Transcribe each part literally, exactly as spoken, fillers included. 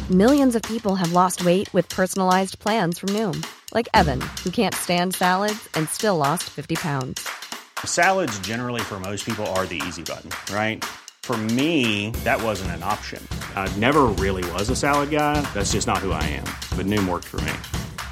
Millions of people have lost weight with personalized plans from Noom. Like Evan, who can't stand salads and still lost fifty pounds. Salads generally for most people are the easy button, right? For me, that wasn't an option. I never really was a salad guy. That's just not who I am. But Noom worked for me.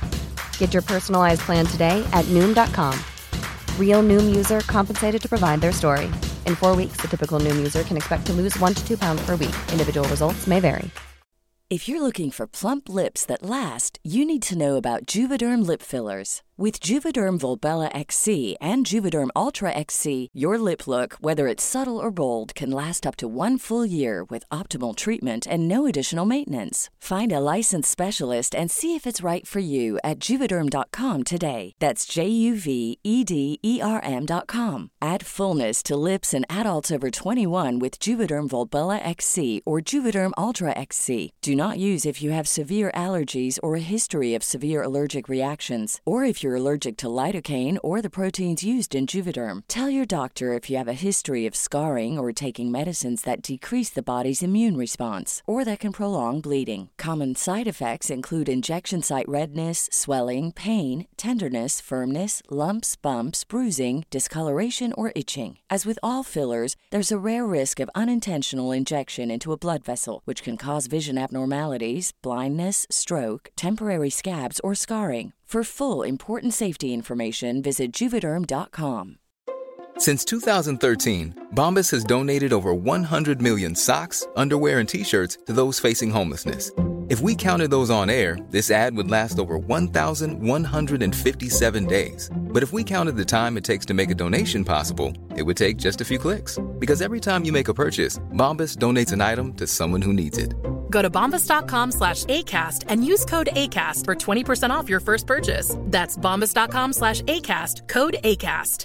Get your personalized plan today at Noom dot com. Real Noom user compensated to provide their story. In four weeks, the typical Noom user can expect to lose one to two pounds per week. Individual results may vary. If you're looking for plump lips that last, you need to know about Juvederm lip fillers. With Juvederm Volbella X C and Juvederm Ultra X C, your lip look, whether it's subtle or bold, can last up to one full year with optimal treatment and no additional maintenance. Find a licensed specialist and see if it's right for you at Juvederm dot com today. That's J U V E D E R M dot com. Add fullness to lips in adults over twenty-one with Juvederm Volbella X C or Juvederm Ultra X C. Do not use if you have severe allergies or a history of severe allergic reactions, or if you're allergic to lidocaine or the proteins used in Juvederm. Tell your doctor if you have a history of scarring or taking medicines that decrease the body's immune response or that can prolong bleeding. Common side effects include injection site redness, swelling, pain, tenderness, firmness, lumps, bumps, bruising, discoloration, or itching. As with all fillers, there's a rare risk of unintentional injection into a blood vessel, which can cause vision abnormalities, blindness, stroke, temporary scabs, or scarring. For full, important safety information, visit Juvederm dot com. Since two thousand thirteen, Bombas has donated over one hundred million socks, underwear, and T-shirts to those facing homelessness. If we counted those on air, this ad would last over one thousand one hundred fifty-seven days. But if we counted the time it takes to make a donation possible, it would take just a few clicks. Because every time you make a purchase, Bombas donates an item to someone who needs it. Go to bombas dot com slash ACAST and use code ACAST for twenty percent off your first purchase. That's bombas dot com slash ACAST, code ACAST.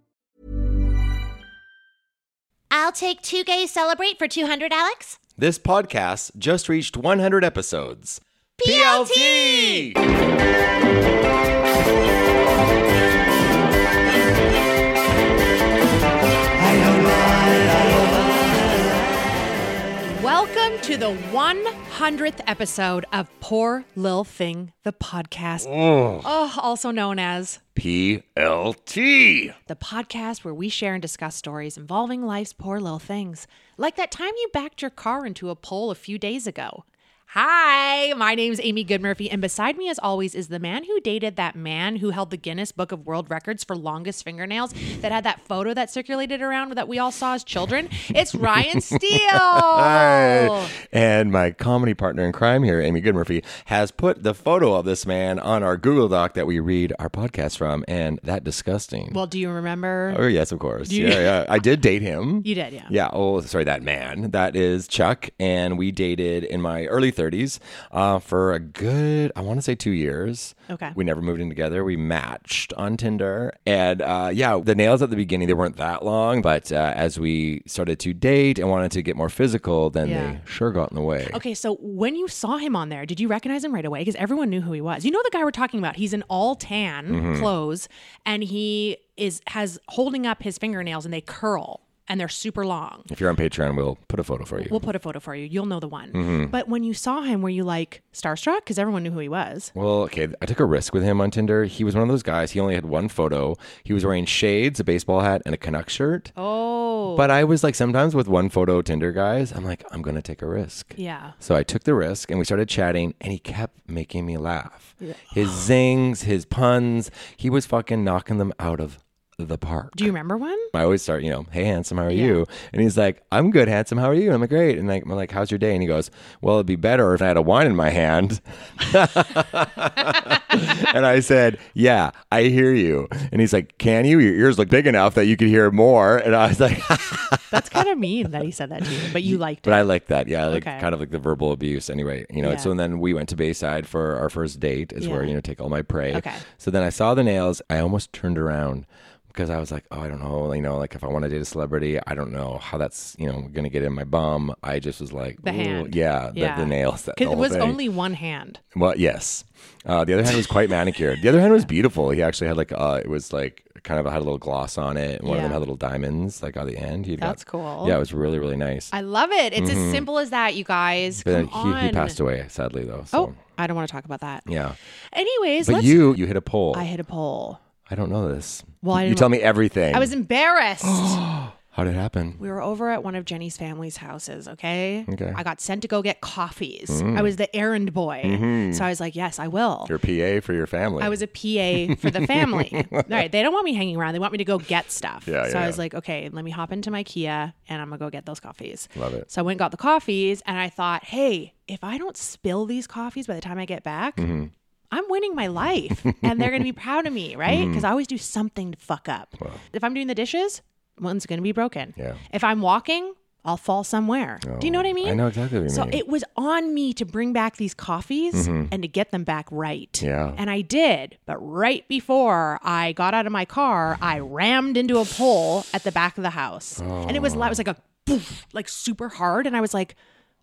I'll take two gays celebrate for two hundred, Alex. This podcast just reached one hundred episodes. P L T! Welcome to the one hundredth episode of Poor Lil Thing, the podcast. Oh. Oh, also known as P L T. The podcast where we share and discuss stories involving life's poor little things. Like that time you backed your car into a pole a few days ago. Hi, my name's Amy Goodmurphy, and beside me, as always, is the man who dated that man who held the Guinness Book of World Records for longest fingernails that had that photo that circulated around that we all saw as children. It's Ryan Steele. Hi. And my comedy partner in crime here, Amy Goodmurphy, has put the photo of this man on our Google Doc that we read our podcast from, and that disgusting. Well, do you remember? Oh, yes, of course. You- Yeah, yeah. I did date him. You did, yeah. Yeah. Oh, sorry, that man. That is Chuck, and we dated in my early thirties uh, for a good, I want to say two years. Okay. We never moved in together. We matched on Tinder. And uh, yeah, the nails at the beginning, they weren't that long. But uh, as we started to date and wanted to get more physical, then Yeah. they sure got in the way. Okay, so when you saw him on there, did you recognize him right away? Because everyone knew who he was. You know the guy we're talking about. He's in all tan Mm-hmm. clothes, and he is has holding up his fingernails, and they curl. And they're super long. If you're on Patreon, we'll put a photo for you. We'll put a photo for you. You'll know the one. Mm-hmm. But when you saw him, were you like starstruck? Because everyone knew who he was. Well, okay, I took a risk with him on Tinder. He was one of those guys. He only had one photo. He was wearing shades, a baseball hat, and a Canuck shirt. Oh. But I was like, sometimes with one photo Tinder guys, I'm like, I'm going to take a risk. Yeah. So I took the risk and we started chatting, and he kept making me laugh. Yeah. His zings, his puns, he was fucking knocking them out of the park. Do you remember one? I always start, you know, hey, handsome, how are Yeah. you? And he's like, I'm good, handsome, how are you? And I'm like, great. And like, I'm like, how's your day? And he goes, well, it'd be better if I had a wine in my hand. And I said, yeah, I hear you. And he's like, can you? Your ears look big enough that you could hear more. And I was like, That's kind of mean that he said that to you, but you liked but it. I like that. Yeah, I like Okay. kind of like the verbal abuse anyway. You know, Yeah. so then we went to Bayside for our first date is where, Yeah. you know, take all my prey. Okay. So then I saw the nails. I almost turned around because I was like, oh, I don't know. You know, like if I want to date a celebrity, I don't know how that's, you know, going to get in my bum. I just was like, The ooh, hand. yeah, the, Yeah. the nails. That, the Because it whole was thing. only one hand. Well, yes. Uh, the other hand was quite manicured. The other hand was beautiful. He actually had like, uh, it was like kind of had a little gloss on it. And one of Yeah. them had little diamonds like on the end. He'd That's got, cool. Yeah, it was really, really nice. I love it. It's as simple as that, you guys. But Come he, he on. passed away, sadly, though. So. Oh, I don't want to talk about that. Yeah. Anyways, But let's. you, you hit a pole. I hit a pole. I don't know this. Well, I you didn't- tell me everything. I was embarrassed. How did it happen? We were over at one of Jenny's family's houses, okay? Okay. I got sent to go get coffees. I was the errand boy. Mm-hmm. So I was like, yes, I will. Your P A for your family. I was a P A for the family. All right. They don't want me hanging around. They want me to go get stuff. Yeah, so yeah, I was yeah. like, okay, let me hop into my Kia and I'm going to go get those coffees. Love it. So I went and got the coffees and I thought, hey, if I don't spill these coffees by the time I get back, Mm-hmm. I'm winning my life and they're going to be proud of me, right? Because Mm-hmm. I always do something to fuck up. If I'm doing the dishes, one's going to be broken. Yeah. If I'm walking, I'll fall somewhere. Do you know what I mean? I know exactly what you So mean. it was on me to bring back these coffees and to get them back right. Mm-hmm. Yeah. And I did. But right before I got out of my car, I rammed into a pole at the back of the house. And it was, it was like a poof, like super hard. And I was like,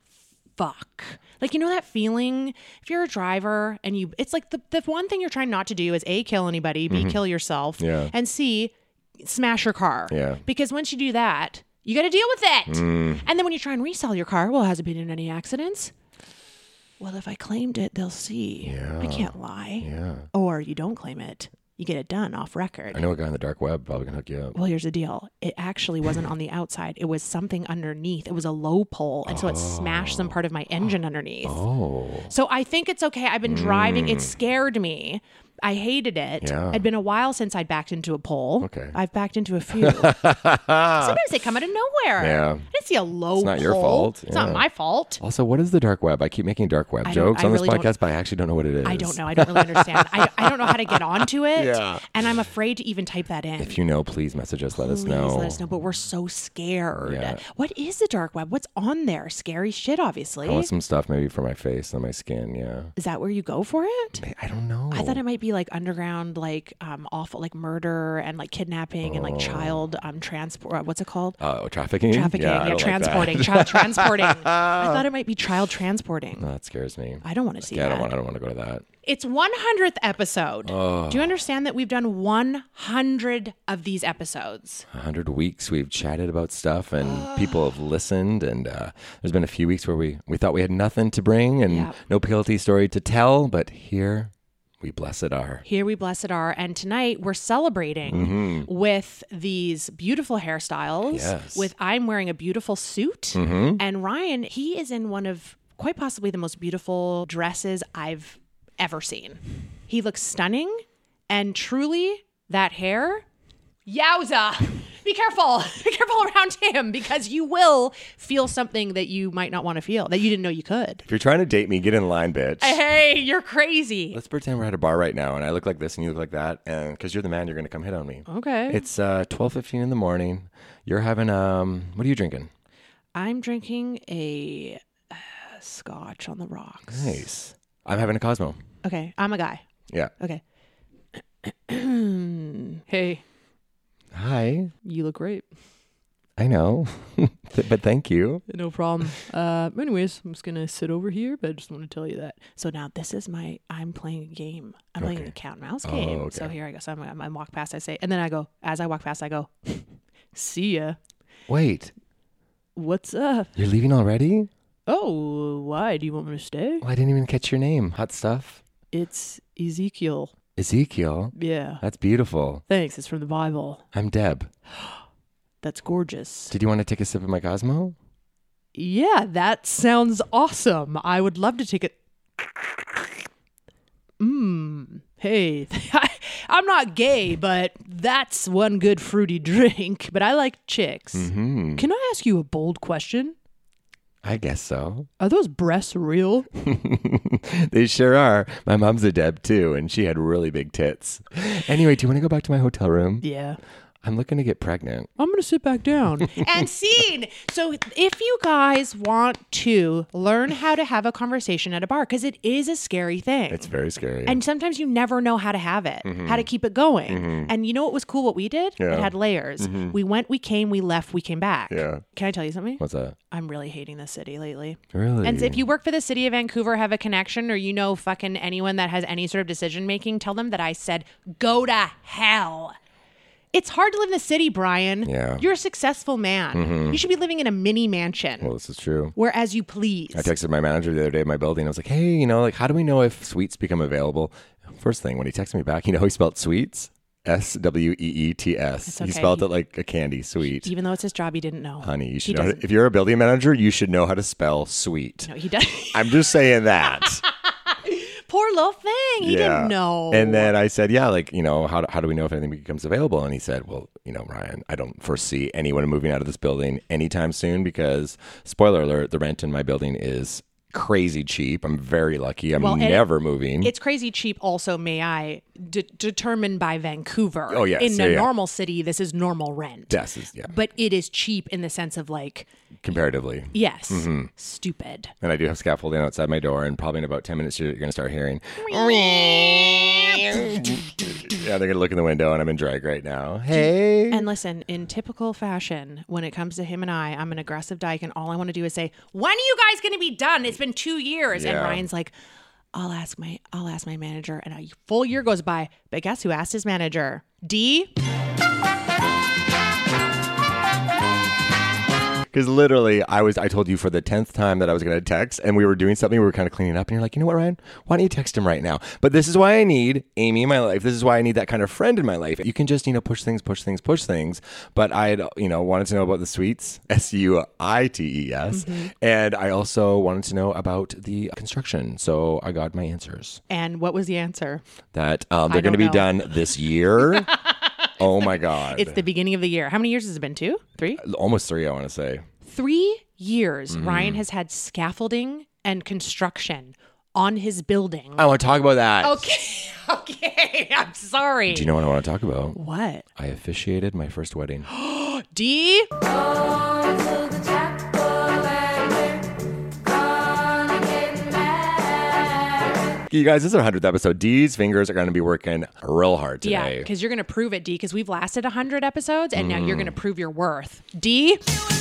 fuck. Like, you know that feeling if you're a driver and you, it's like the, the one thing you're trying not to do is A, kill anybody, B, kill yourself, Yeah. and C, smash your car. Yeah. Because once you do that, you got to deal with it. Mm. And then when you try and resell your car, well, has it been in any accidents? Well, if I claimed it, they'll see. Yeah. I can't lie. Yeah. Or you don't claim it. You get it done off record. I know a guy on the dark web probably can hook you up. Well, here's the deal. It actually wasn't on the outside. It was something underneath. It was a low pole. And so it smashed some part of my engine underneath. Oh. So I think it's okay. I've been driving. It scared me. I hated it. Yeah. It'd been a while since I'd backed into a pole. Okay. I've backed into a few. Sometimes they come out of nowhere. Yeah. I didn't see a low It's not your pole. fault. It's Yeah. not my fault. Also, what is the dark web? I keep making dark web I don't- jokes I on really this don't- podcast, but I actually don't know what it is. I don't know. I don't really understand. I, I don't know how to get onto it. Yeah. And I'm afraid to even type that in. If you know, please message us. Let us Please know. let us know. But we're so scared. Yeah. What is the dark web? What's on there? Scary shit, obviously. I want some stuff maybe for my face and my skin. Yeah. Is that where you go for it? I don't know. I thought it might be like underground, like um, awful, like murder and like kidnapping and like child um transport. What's it called? Oh, trafficking? Trafficking. Yeah, I Yeah, don't like transporting. that. Child transporting. I thought it might be child transporting. No, that scares me. I don't want to see Yeah, I that. don't want. I don't want to go to that. It's one hundredth episode. Do you understand that we've done one hundred of these episodes? A hundred weeks we've chatted about stuff, and people have listened. And uh, there's been a few weeks where we we thought we had nothing to bring and Yep. no P L T story to tell, but here we blessed are. Here we blessed are. And tonight we're celebrating with these beautiful hairstyles. Yes. With I'm wearing a beautiful suit. And Ryan, he is in one of quite possibly the most beautiful dresses I've ever seen. He looks stunning. And truly, that hair, yowza. Be careful. Be careful around him because you will feel something that you might not want to feel, that you didn't know you could. If you're trying to date me, get in line, bitch. Hey, you're crazy. Let's pretend we're at a bar right now, and I look like this, and you look like that, and because you're the man, you're going to come hit on me. Okay. It's uh, twelve fifteen in the morning. You're having um, what are you drinking? I'm drinking a uh, scotch on the rocks. Nice. I'm having a Cosmo. Okay, I'm a guy. Yeah. Okay. Hey, Hi. you look great. I know, Th- but thank you. No problem. Uh, anyways, I'm just gonna sit over here, but I just want to tell you that. So now this is my. I'm playing a game. I'm playing Okay. a cat and mouse Oh, game. okay. So here I go. So I'm, I'm, I walk past. I say, and then I go. As I walk past, I go. See ya. Wait, What's up? you're leaving already? Oh, why? Do you want me to stay? Well, I didn't even catch your name. Hot stuff. It's Ezekiel. Ezekiel. Yeah. That's beautiful. Thanks. It's from the Bible. I'm Deb. That's gorgeous. Did you want to take a sip of my Cosmo? Yeah, that sounds awesome. I would love to take it. Mmm. Hey, I'm not gay, but that's one good fruity drink. But I like chicks. Mm-hmm. Can I ask you a bold question? I guess so. Are those breasts real? They sure are. My mom's a Deb too, and she had really big tits. Anyway, do you want to go back to my hotel room? Yeah. I'm looking to get pregnant. I'm going to sit back down. And scene. So if you guys want to learn how to have a conversation at a bar, because it is a scary thing. It's very scary. And sometimes you never know how to have it, how to keep it going. And you know what was cool? What we did? Yeah. It had layers. We went, we came, we left, we came back. Yeah. Can I tell you something? What's that? I'm really hating this city lately. Really? And if you work for the city of Vancouver, have a connection, or you know fucking anyone that has any sort of decision making, tell them that I said, go to hell. It's hard to live in the city, Brian. Yeah. You're a successful man. Mm-hmm. You should be living in a mini mansion. Well, this is true. Where as you please. I texted my manager the other day at my building. I was like, hey, you know, like, how do we know if suites become available? First thing, when he texted me back, you know, he spelled sweets. S W E E T S. Okay. He spelled it like a candy, sweet. Even though it's his job, he didn't know. Honey, you should He know. How to, if you're a building manager, you should know how to spell sweet. No, he does. I'm just saying that. Poor little thing. He didn't know. And then I said, yeah, like, you know, how do, how do we know if anything becomes available? And he said, well, you know, Ryan, I don't foresee anyone moving out of this building anytime soon because, spoiler alert, the rent in my building is crazy cheap. I'm very lucky. I'm Well, never moving. It's crazy cheap also, may I, de- determined by Vancouver. Oh, yes. In Yeah, a yeah. normal city, this is normal rent. Yes, is- yeah. But it is cheap in the sense of like, Comparatively. yes, Mm-hmm. stupid. And I do have scaffolding outside my door, and probably in about ten minutes, you're going to start hearing. Yeah, they're going to look in the window, and I'm in drag right now. Hey. And listen, in typical fashion, when it comes to him and I, I'm an aggressive dyke, and all I want to do is say, "When are you guys going to be done? It's been two years." And Yeah. Ryan's like, "I'll ask my, I'll ask my manager." And a full year goes by, but guess who asked his manager? D. Because literally, I was, I told you for the tenth time that I was going to text, and we were doing something, we were kind of cleaning up, and you're like, you know what, Ryan? Why don't you text him right now? But this is why I need Amy in my life. This is why I need that kind of friend in my life. You can just, you know, push things, push things, push things. But I had, you know, wanted to know about the suites, S U I T E S. Mm-hmm. And I also wanted to know about the construction. So I got my answers. And what was the answer? That um, I they're going to be don't know. done this year. Oh my God. It's the beginning of the year. How many years has it been? Two? Three? Almost three, I want to say. Three years Mm-hmm. Ryan has had scaffolding and construction on his building. I want to talk about that. Okay. Okay. I'm sorry. Do you know what I want to talk about? What? I officiated my first wedding. D? You guys, this is our hundredth episode. D's fingers are going to be working real hard today. Yeah, because you're going to prove it, D, because we've lasted one hundred episodes, and now you're going to prove your worth. D?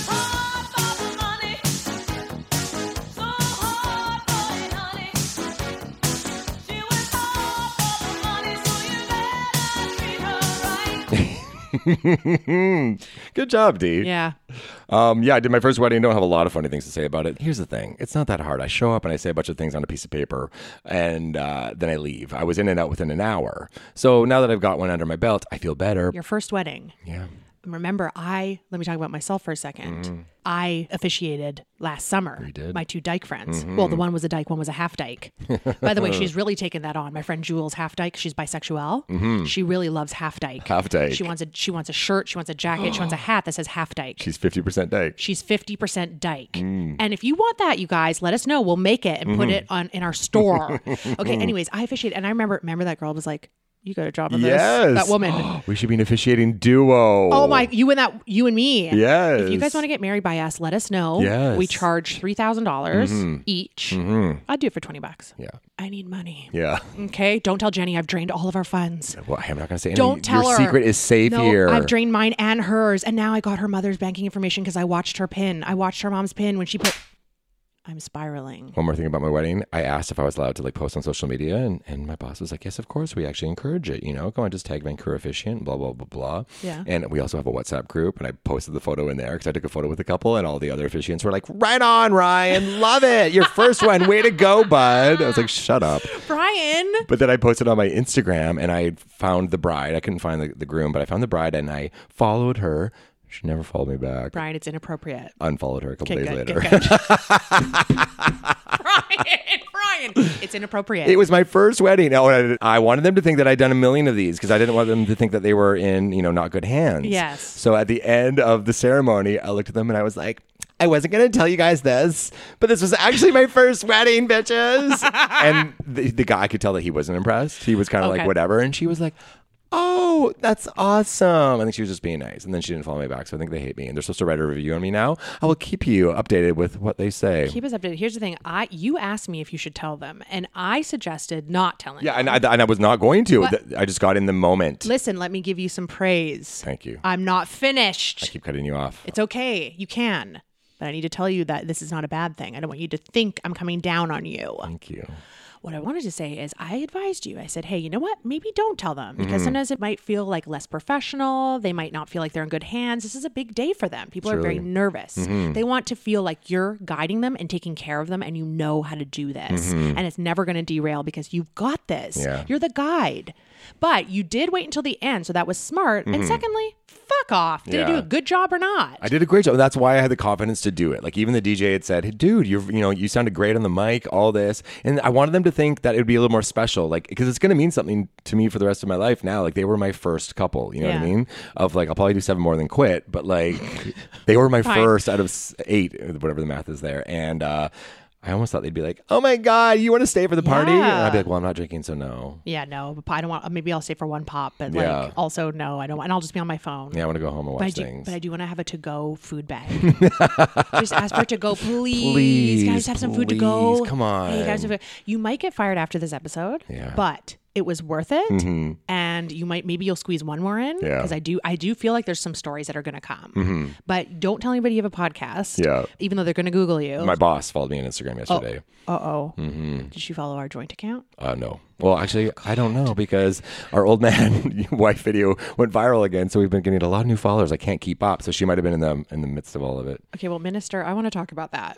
Good job, D. Yeah. Um, yeah, I did my first wedding. Don't have a lot of funny things to say about it. Here's the thing. It's not that hard. I show up and I say a bunch of things on a piece of paper, and uh, then I leave. I was in and out within an hour. So now that I've got one under my belt, I feel better. Your first wedding. Yeah. Remember, I, let me talk about myself for a second. Mm-hmm. I officiated last summer. You did? My two dyke friends. Mm-hmm. Well, the one was a dyke, one was a half dyke. By the way, she's really taken that on. My friend Jules, half dyke, she's bisexual. Mm-hmm. She really loves half dyke. Half dyke. She wants a she wants a shirt, she wants a jacket, she wants a hat that says half dyke. She's fifty percent dyke. She's fifty percent dyke. Mm. And if you want that, you guys, let us know. We'll make it and Mm-hmm. put it on in our store. Okay, anyways, I officiated. And I remember, remember that girl was like, you got a job on Yes. this. That woman. We should be an officiating duo. Oh my, you and that, you and me. Yes. If you guys want to get married by us, let us know. Yes. We charge three thousand dollars each. Mm-hmm. I'd do it for twenty bucks. Yeah. I need money. Yeah. Okay. Don't tell Jenny I've drained all of our funds. Well, I'm not going to say anything. Don't tell Your her. secret is safe no, here. I've drained mine and hers. And now I got her mother's banking information because I watched her pin. I watched her mom's pin when she put, I'm spiraling. One more thing about my wedding. I asked if I was allowed to like post on social media, and, and my boss was like, yes, of course. We actually encourage it. You know, go on, just tag Vancouver Officiant, blah, blah, blah, blah. Yeah. And we also have a WhatsApp group, and I posted the photo in there because I took a photo with a couple, and all the other officiants were like, right on, Ryan. Love it. Your first one. Way to go, bud. I was like, shut up. Brian. But then I posted on my Instagram, and I found the bride. I couldn't find the, the groom, but I found the bride, and I followed her. She never followed me back. Brian, it's inappropriate. Unfollowed her a couple Okay, days good, later. good, good. Brian, Brian, it's inappropriate. It was my first wedding. Oh, I, I wanted them to think that I'd done a million of these because I didn't want them to think that they were in, you know, not good hands. Yes. So at the end of the ceremony, I looked at them and I was like, I wasn't going to tell you guys this, but this was actually my first wedding, bitches. And the, the guy, I could tell that he wasn't impressed. He was kind of Okay. like, whatever. And she was like, oh, that's awesome. I think she was just being nice. And then she didn't follow me back. So I think they hate me. And they're supposed to write a review on me now. I will keep you updated with what they say. Keep us updated. Here's the thing. I you asked me if you should tell them, and I suggested not telling Yeah, them. and I, and I was not going to. What? I just got in the moment. Listen, let me give you some praise. Thank you. I'm not finished. I keep cutting you off. It's okay. You can. But I need to tell you that this is not a bad thing. I don't want you to think I'm coming down on you. Thank you. what I wanted to say is I advised you. I said, hey, you know what? Maybe don't tell them because mm-hmm. sometimes it might feel like less professional. They might not feel like they're in good hands. This is a big day for them. People Truly. are very nervous. Mm-hmm. They want to feel like you're guiding them and taking care of them and you know how to do this. Mm-hmm. And it's never going to derail because you've got this. Yeah. You're the guide. But you did wait until the end, so that was smart. Mm-hmm. And secondly, fuck off. Did yeah. you do a good job or not? I did a great job. That's why I had the confidence to do it. Like even the D J had said, hey, dude, you're, you know, you sounded great on the mic, all this. And I wanted them to think that it would be a little more special, like, because it's going to mean something to me for the rest of my life now. Like they were my first couple, you know yeah. what I mean? Of like, I'll probably do seven more than quit, but like they were my first out of eight, whatever the math is there. And, uh, I almost thought they'd be like, oh my God, you want to stay for the party? Yeah. And I'd be like, well, I'm not drinking, so no. Yeah, no. I don't want, maybe I'll stay for one pop, but like yeah. also no, I don't want, and I'll just be on my phone. Yeah, I want to go home and watch but I do, things. But I do want to have a to-go food bag. Just ask for it to go, please. Please. Guys, have some food to go. Come on. Hey, guys, have, you might get fired after this episode, yeah. but it was worth it. Mm-hmm. And you might, maybe you'll squeeze one more in. Yeah. Because I do, I do feel like there's some stories that are going to come. Mm-hmm. But don't tell anybody you have a podcast. Yeah. Even though they're going to Google you. My boss followed me on Instagram yesterday. Oh. Uh-oh. Mm-hmm. Did she follow our joint account? Uh, no. Well, actually, I don't know because our old man wife video went viral again. So we've been getting a lot of new followers. I can't keep up. So she might have been in the in the midst of all of it. Okay, well, Minister, I want to talk about that.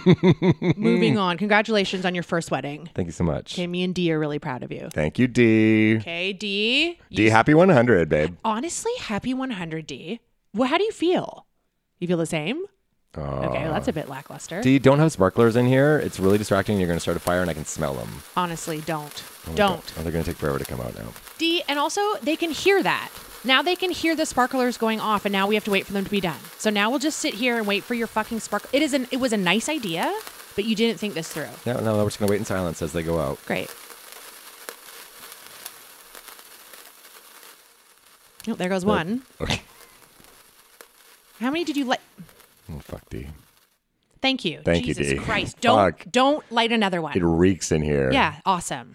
Moving on. Congratulations on your first wedding. Thank you so much. Okay, me and Dee are really proud of you. Thank you, Dee. Okay, Dee. Dee, you... happy one hundred, babe. Honestly, happy one hundred, Dee. Well, how do you feel? You feel the same? Uh, okay, well, that's a bit lackluster. Dee, don't have sparklers in here. It's really distracting. You're going to start a fire and I can smell them. Honestly, don't. Oh don't. Oh, they're going to take forever to come out now. Dee, and also they can hear that. Now they can hear the sparklers going off and now we have to wait for them to be done. So now we'll just sit here and wait for your fucking sparkler. It is an, it was a nice idea, but you didn't think this through. No, no, we're just going to wait in silence as they go out. Great. Oh, there goes one. Okay. How many did you light? Oh, fuck, Dee. Thank you. Thank Jesus you, Dee. Christ. Don't, fuck. don't light another one. It reeks in here. Yeah, awesome.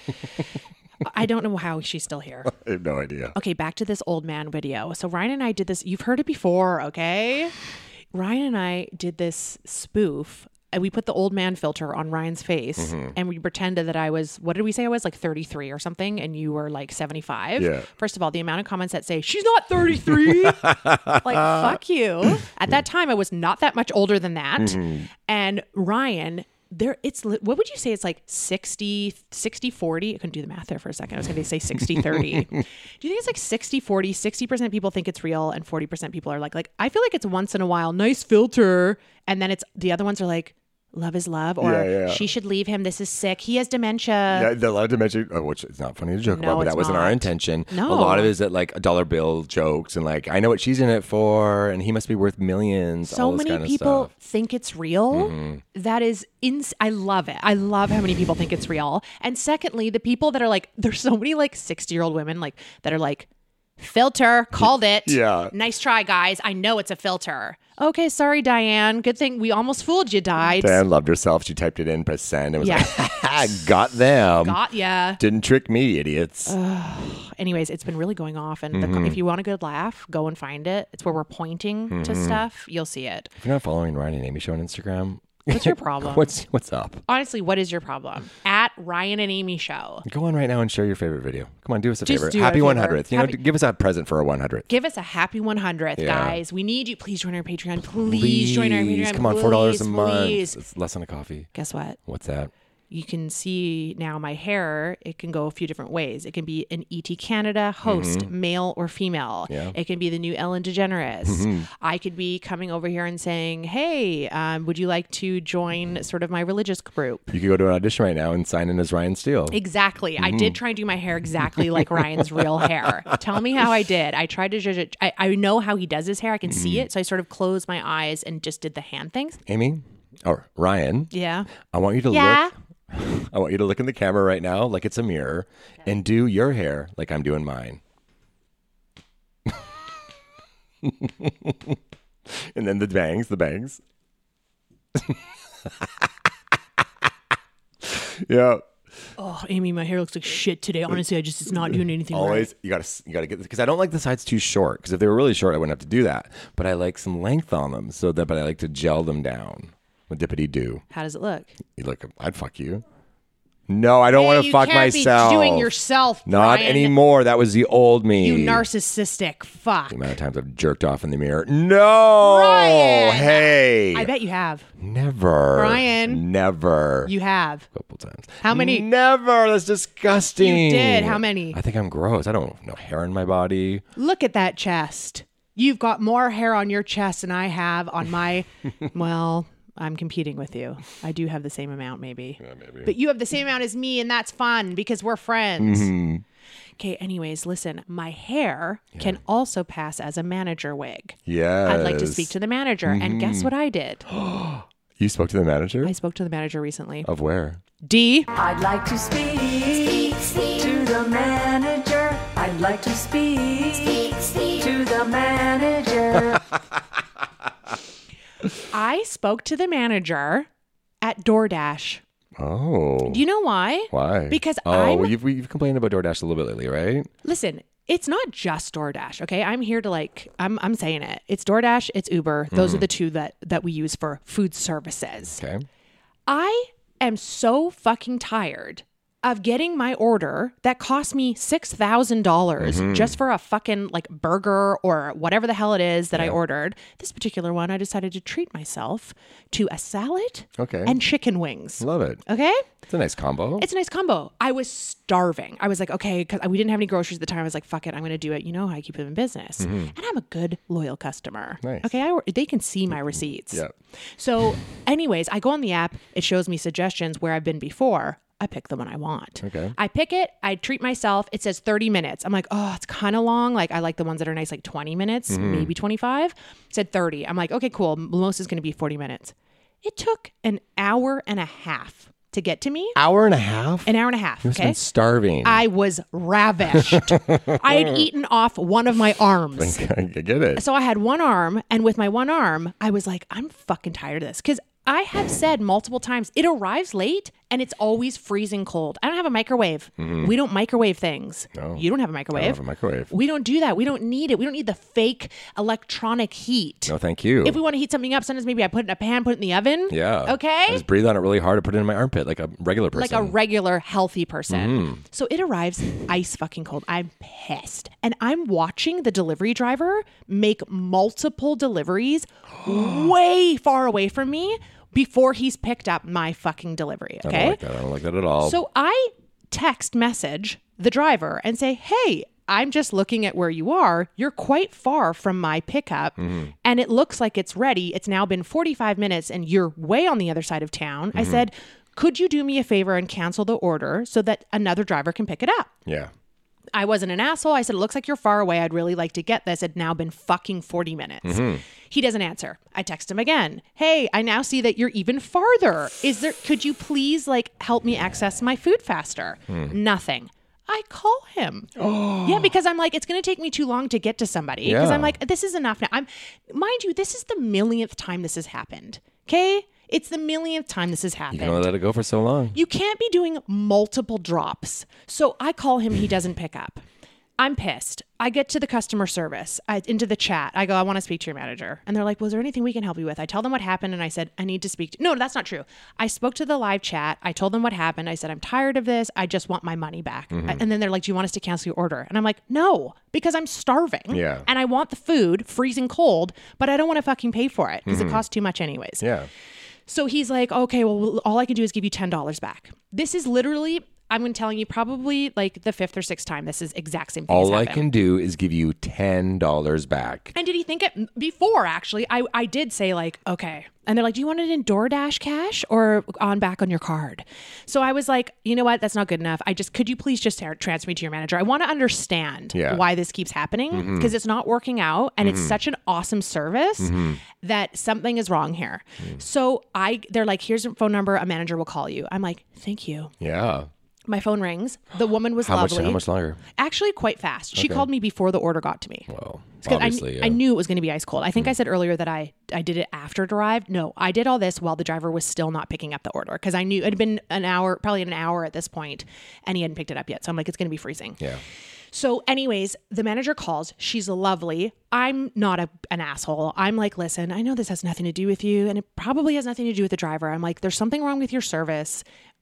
I don't know how she's still here. I have no idea. Okay, back to this old man video. So Ryan and I did this. You've heard it before, okay? Ryan and I did this spoof. And we put the old man filter on Ryan's face mm-hmm. and we pretended that I was, what did we say I was, like thirty-three or something, and you were like seventy-five. Yeah. First of all, the amount of comments that say, she's not thirty-three. Like, fuck you. At that time, I was not that much older than that. Mm-hmm. And Ryan, there, it's, what would you say? It's like sixty, sixty, forty. I couldn't do the math there for a second. I was going to say sixty, thirty. Do you think it's like sixty, forty, sixty percent people think it's real and forty percent people are like, like, I feel like it's once in a while, nice filter. And then it's, the other ones are like, love is love, or yeah, yeah. she should leave him. This is sick. He has dementia. Yeah, the, a lot of dementia, oh, which is not funny to joke no, about, but that wasn't not. our intention. No. A lot of it is that like a dollar bill jokes and like, I know what she's in it for, and he must be worth millions. So all this many kind of people stuff. think it's real. Mm-hmm. That is, ins- I love it. I love how many people think it's real. And secondly, the people that are like, there's so many like sixty year old women like that are like, filter, called it. Yeah. Nice try, guys. I know it's a filter. Okay, sorry, Diane. Good thing we almost fooled you, Diane. Diane loved herself. She typed it in, pressed send, and was yeah. like, got them. Got ya. Didn't trick me, idiots. Uh, anyways, it's been really going off. And mm-hmm. the, if you want a good laugh, go and find it. It's where we're pointing mm-hmm. to stuff. You'll see it. If you're not following Ryan and Amy Show on Instagram, what's your problem? what's what's up? Honestly, what is your problem? At Ryan and Amy Show. Go on right now and share your favorite video. Come on, do us a Just favor. do Happy a one favor. hundredth. You happy- know, give us a present for a one hundredth. Give us a happy one hundredth, yeah. guys. We need you. Please join our Patreon. Please, Please. join our Patreon. Come on, please, four dollars a month. please. It's less than a coffee. Guess what? What's that? You can see now my hair. It can go a few different ways. It can be an E T Canada host, mm-hmm. male or female. Yeah. It can be the new Ellen DeGeneres. Mm-hmm. I could be coming over here and saying, hey, um, would you like to join sort of my religious group? You could go to an audition right now and sign in as Ryan Steele. Exactly. Mm-hmm. I did try and do my hair exactly like Ryan's real hair. Tell me how I did. I tried to judge it. I, I know how he does his hair. I can mm-hmm. see it. So I sort of closed my eyes and just did the hand things. Amy, or Ryan. Yeah. I want you to yeah. look. I want you to look in the camera right now like it's a mirror okay. and do your hair like I'm doing mine. And then the bangs, the bangs. Yeah. Oh, Amy, my hair looks like shit today. Honestly, I just it's not doing anything Always, right. you gotta you gotta get this because I don't like the sides too short. Because if they were really short, I wouldn't have to do that. But I like some length on them, so that. But I like to gel them down. With dippity do. How does it look? You look. I'd fuck you. No, I don't Hey, want to you fuck can't be myself. doing yourself, Not Brian. anymore. That was the old me. You narcissistic fuck. The amount of times I've jerked off in the mirror. No. Brian. Hey. I bet you have. Never. Brian. Never. You have. A couple times. How many? Never. That's disgusting. You did. How many? I think I'm gross. I don't know hair in my body. Look at that chest. You've got more hair on your chest than I have on my, well... I'm competing with you. I do have the same amount, maybe. Yeah, maybe. But you have the same amount as me, and that's fun because we're friends. Mm-hmm. Okay, anyways, listen, my hair yeah. can also pass as a manager wig. Yes. I'd like to speak to the manager. Mm-hmm. And guess what I did? You spoke to the manager? I spoke to the manager recently. Of where? D. I'd like to speak, speak, speak to the manager. I'd like to speak, speak, speak to the manager. I spoke to the manager at DoorDash. Oh. Do you know why? Why? Because oh, I'm... well, you've, you've complained about DoorDash a little bit lately, right? Listen, it's not just DoorDash, okay? I'm here to like, I'm I'm saying it. It's DoorDash, it's Uber. Those mm. are the two that, that we use for food services. Okay. I am so fucking tired of getting my order that cost me six thousand dollars mm-hmm. just for a fucking like burger or whatever the hell it is that yeah. I ordered. This particular one, I decided to treat myself to a salad okay. and chicken wings. Love it. Okay? It's a nice combo. It's a nice combo. I was starving. I was like, okay, because we didn't have any groceries at the time. I was like, fuck it, I'm going to do it. You know how I keep them in business. Mm-hmm. And I'm a good, loyal customer. Nice. Okay? I, they can see my receipts. Yeah. So anyways, I go on the app. It shows me suggestions where I've been before. I pick the one I want. Okay. I pick it. I treat myself. It says thirty minutes. I'm like, oh, it's kind of long. Like I like the ones that are nice, like twenty minutes, mm-hmm. maybe twenty-five. It said thirty. I'm like, okay, cool. Most is going to be forty minutes. It took an hour and a half to get to me. Hour and a half? An hour and a half. You must okay. have been starving. I was ravished. I had eaten off one of my arms. I get it. So I had one arm, and with my one arm, I was like, I'm fucking tired of this. Because I have said multiple times, it arrives late and it's always freezing cold. I don't have a microwave. Mm-hmm. We don't microwave things. No. You don't have a microwave. I don't have a microwave. We don't do that. We don't need it. We don't need the fake electronic heat. No, thank you. If we want to heat something up, sometimes maybe I put it in a pan, put it in the oven. Yeah. Okay? I just breathe on it really hard to put it in my armpit like a regular person. Like a regular, healthy person. Mm-hmm. So it arrives ice fucking cold. I'm pissed. And I'm watching the delivery driver make multiple deliveries way far away from me before he's picked up my fucking delivery. Okay. I don't like that. I don't like that at all. So I text message the driver and say, hey, I'm just looking at where you are. You're quite far from my pickup mm-hmm. and it looks like it's ready. It's now been forty-five minutes and you're way on the other side of town. Mm-hmm. I said, could you do me a favor and cancel the order so that another driver can pick it up? Yeah. I wasn't an asshole. I said, it looks like you're far away. I'd really like to get this. It had now been fucking forty minutes. Mm-hmm. He doesn't answer. I text him again. Hey, I now see that you're even farther. Is there, could you please like help me access my food faster? Mm. Nothing. I call him. Oh. Yeah, because I'm like, it's going to take me too long to get to somebody. Because yeah. I'm like, this is enough now. I'm, mind you, this is the millionth time this has happened. Okay? It's the millionth time this has happened. You can only let it go for so long. You can't be doing multiple drops. So I call him. He doesn't pick up. I'm pissed. I get to the customer service, I, into the chat. I go, I want to speak to your manager. And they're like, was there anything we can help you with? I tell them what happened. And I said, I need to speak to... No, that's not true. I spoke to the live chat. I told them what happened. I said, I'm tired of this. I just want my money back. Mm-hmm. And then they're like, do you want us to cancel your order? And I'm like, no, because I'm starving. Yeah. And I want the food freezing cold, but I don't want to fucking pay for it because mm-hmm. it costs too much anyways. Yeah. So he's like, okay, well, all I can do is give you ten dollars back. This is literally... I'm telling you probably like the fifth or sixth time this is exact same thing. All I can do is give you ten dollars back. And did he think it before, actually? I, I did say like, okay. And they're like, do you want it in DoorDash cash or on back on your card? So I was like, you know what? That's not good enough. I just, could you please just transfer me to your manager? I want to understand yeah. why this keeps happening because mm-hmm. it's not working out and mm-hmm. it's such an awesome service mm-hmm. that something is wrong here. Mm. So I, they're like, here's a phone number. A manager will call you. I'm like, thank you. Yeah. My phone rings. The woman was how lovely. Much, how much longer? Actually, quite fast. She okay. called me before the order got to me. Well, I, obviously, yeah. I knew it was going to be ice cold. I think mm. I said earlier that I, I did it after it arrived. No, I did all this while the driver was still not picking up the order because I knew it had been an hour, probably an hour at this point, and he hadn't picked it up yet. So I'm like, it's going to be freezing. Yeah. So anyways, the manager calls. She's lovely. I'm not a, an asshole. I'm like, listen, I know this has nothing to do with you, and it probably has nothing to do with the driver. I'm like, there's something wrong with your service.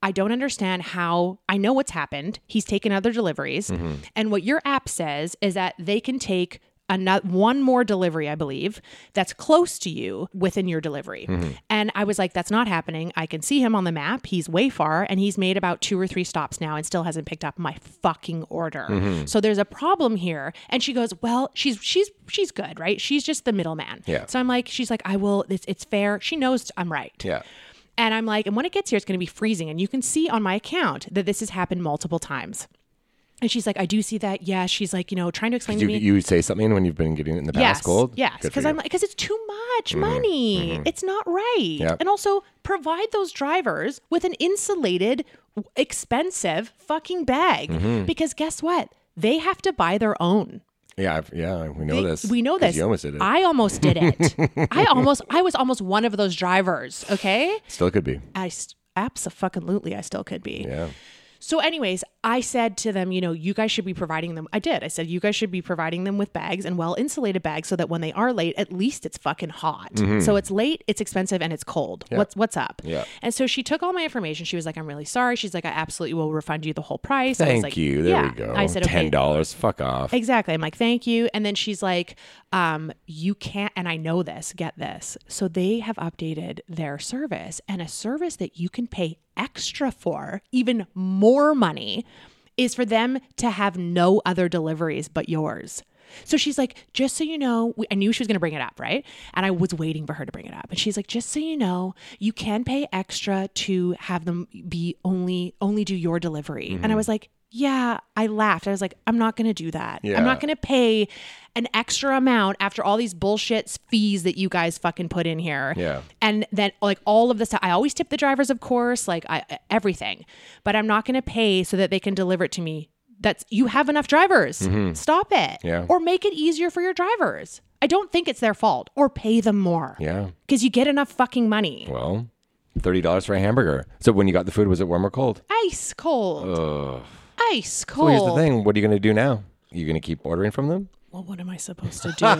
I don't understand how, I know what's happened. He's taken other deliveries. Mm-hmm. And what your app says is that they can take another one more delivery, I believe, that's close to you within your delivery. Mm-hmm. And I was like, that's not happening. I can see him on the map. He's way far and he's made about two or three stops now and still hasn't picked up my fucking order. Mm-hmm. So there's a problem here. And she goes, well, she's she's she's good, right? She's just the middleman. Yeah. So I'm like, she's like, I will, it's, it's fair. She knows I'm right. Yeah. And I'm like, and when it gets here, it's going to be freezing. And you can see on my account that this has happened multiple times. And she's like, I do see that. Yeah. She's like, you know, trying to explain you, to me. You would say something when you've been getting it in the past, yes, Gold? Yes. Because I'm like, because it's too much mm-hmm. money. Mm-hmm. It's not right. Yep. And also provide those drivers with an insulated, expensive fucking bag. Mm-hmm. Because guess what? They have to buy their own. Yeah, I've, yeah, we know they, this. We know this. You almost did it. I almost did it. I almost, I was almost one of those drivers. Okay. Still could be. I absolutely, I still could be. Yeah. So anyways, I said to them, you know, you guys should be providing them. I did. I said, you guys should be providing them with bags and well-insulated bags so that when they are late, at least it's fucking hot. Mm-hmm. So it's late, it's expensive, and it's cold. Yeah. What's what's up? Yeah. And so she took all my information. She was like, I'm really sorry. She's like, I absolutely will refund you the whole price. Thank I was like, you. There yeah. we go. I said, ten dollars. Okay. Fuck off. Exactly. I'm like, thank you. And then she's like, um, you can't, and I know this, get this. So they have updated their service, and a service that you can pay extra for, even more money, is for them to have no other deliveries but yours. So she's like, just so you know, we, I knew she was going to bring it up, right? And I was waiting for her to bring it up. And she's like, just so you know, you can pay extra to have them be only, only do your delivery. Mm-hmm. And I was like, yeah, I laughed. I was like, I'm not going to do that. Yeah. I'm not going to pay an extra amount after all these bullshit fees that you guys fucking put in here. Yeah. And then like all of this, I always tip the drivers, of course, like I, everything, but I'm not going to pay so that they can deliver it to me. That's, you have enough drivers. Mm-hmm. Stop it. Yeah. Or make it easier for your drivers. I don't think it's their fault. Or pay them more. Yeah. Because you get enough fucking money. Well, thirty dollars for a hamburger. So when you got the food, was it warm or cold? Ice cold. Ugh. Ice cold. So here's the thing. What are you going to do now? You going to keep ordering from them? Well, what am I supposed to do?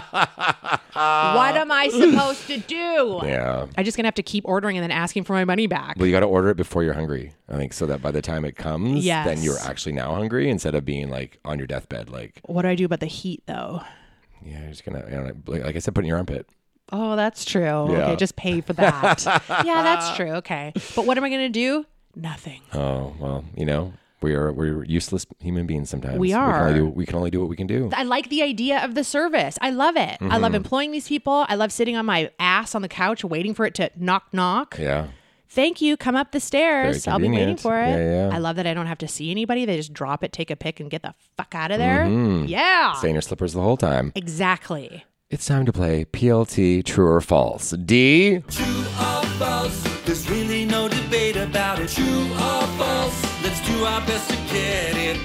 What am I supposed to do? Yeah. I'm just going to have to keep ordering and then asking for my money back. Well, you got to order it before you're hungry. I think so that by the time it comes, yes. then you're actually now hungry instead of being like on your deathbed. Like, what do I do about the heat though? Yeah, you're just going to, you know, like I said, put it in your armpit. Oh, that's true. Yeah. Okay, just pay for that. Yeah, that's true. Okay. But what am I going to do? Nothing. Oh, well, you know. We are we're useless human beings sometimes. We are. We can only do, we can only do what we can do. I like the idea of the service. I love it. Mm-hmm. I love employing these people. I love sitting on my ass on the couch waiting for it to knock, knock. Yeah. Thank you. Come up the stairs. I'll be waiting for it. Yeah, yeah. I love that I don't have to see anybody. They just drop it, take a pic, and get the fuck out of there. Mm-hmm. Yeah. Stay in your slippers the whole time. Exactly. It's time to play P L T True or False. D. True or false? There's really no debate about it. True or false? Let's do our best to get it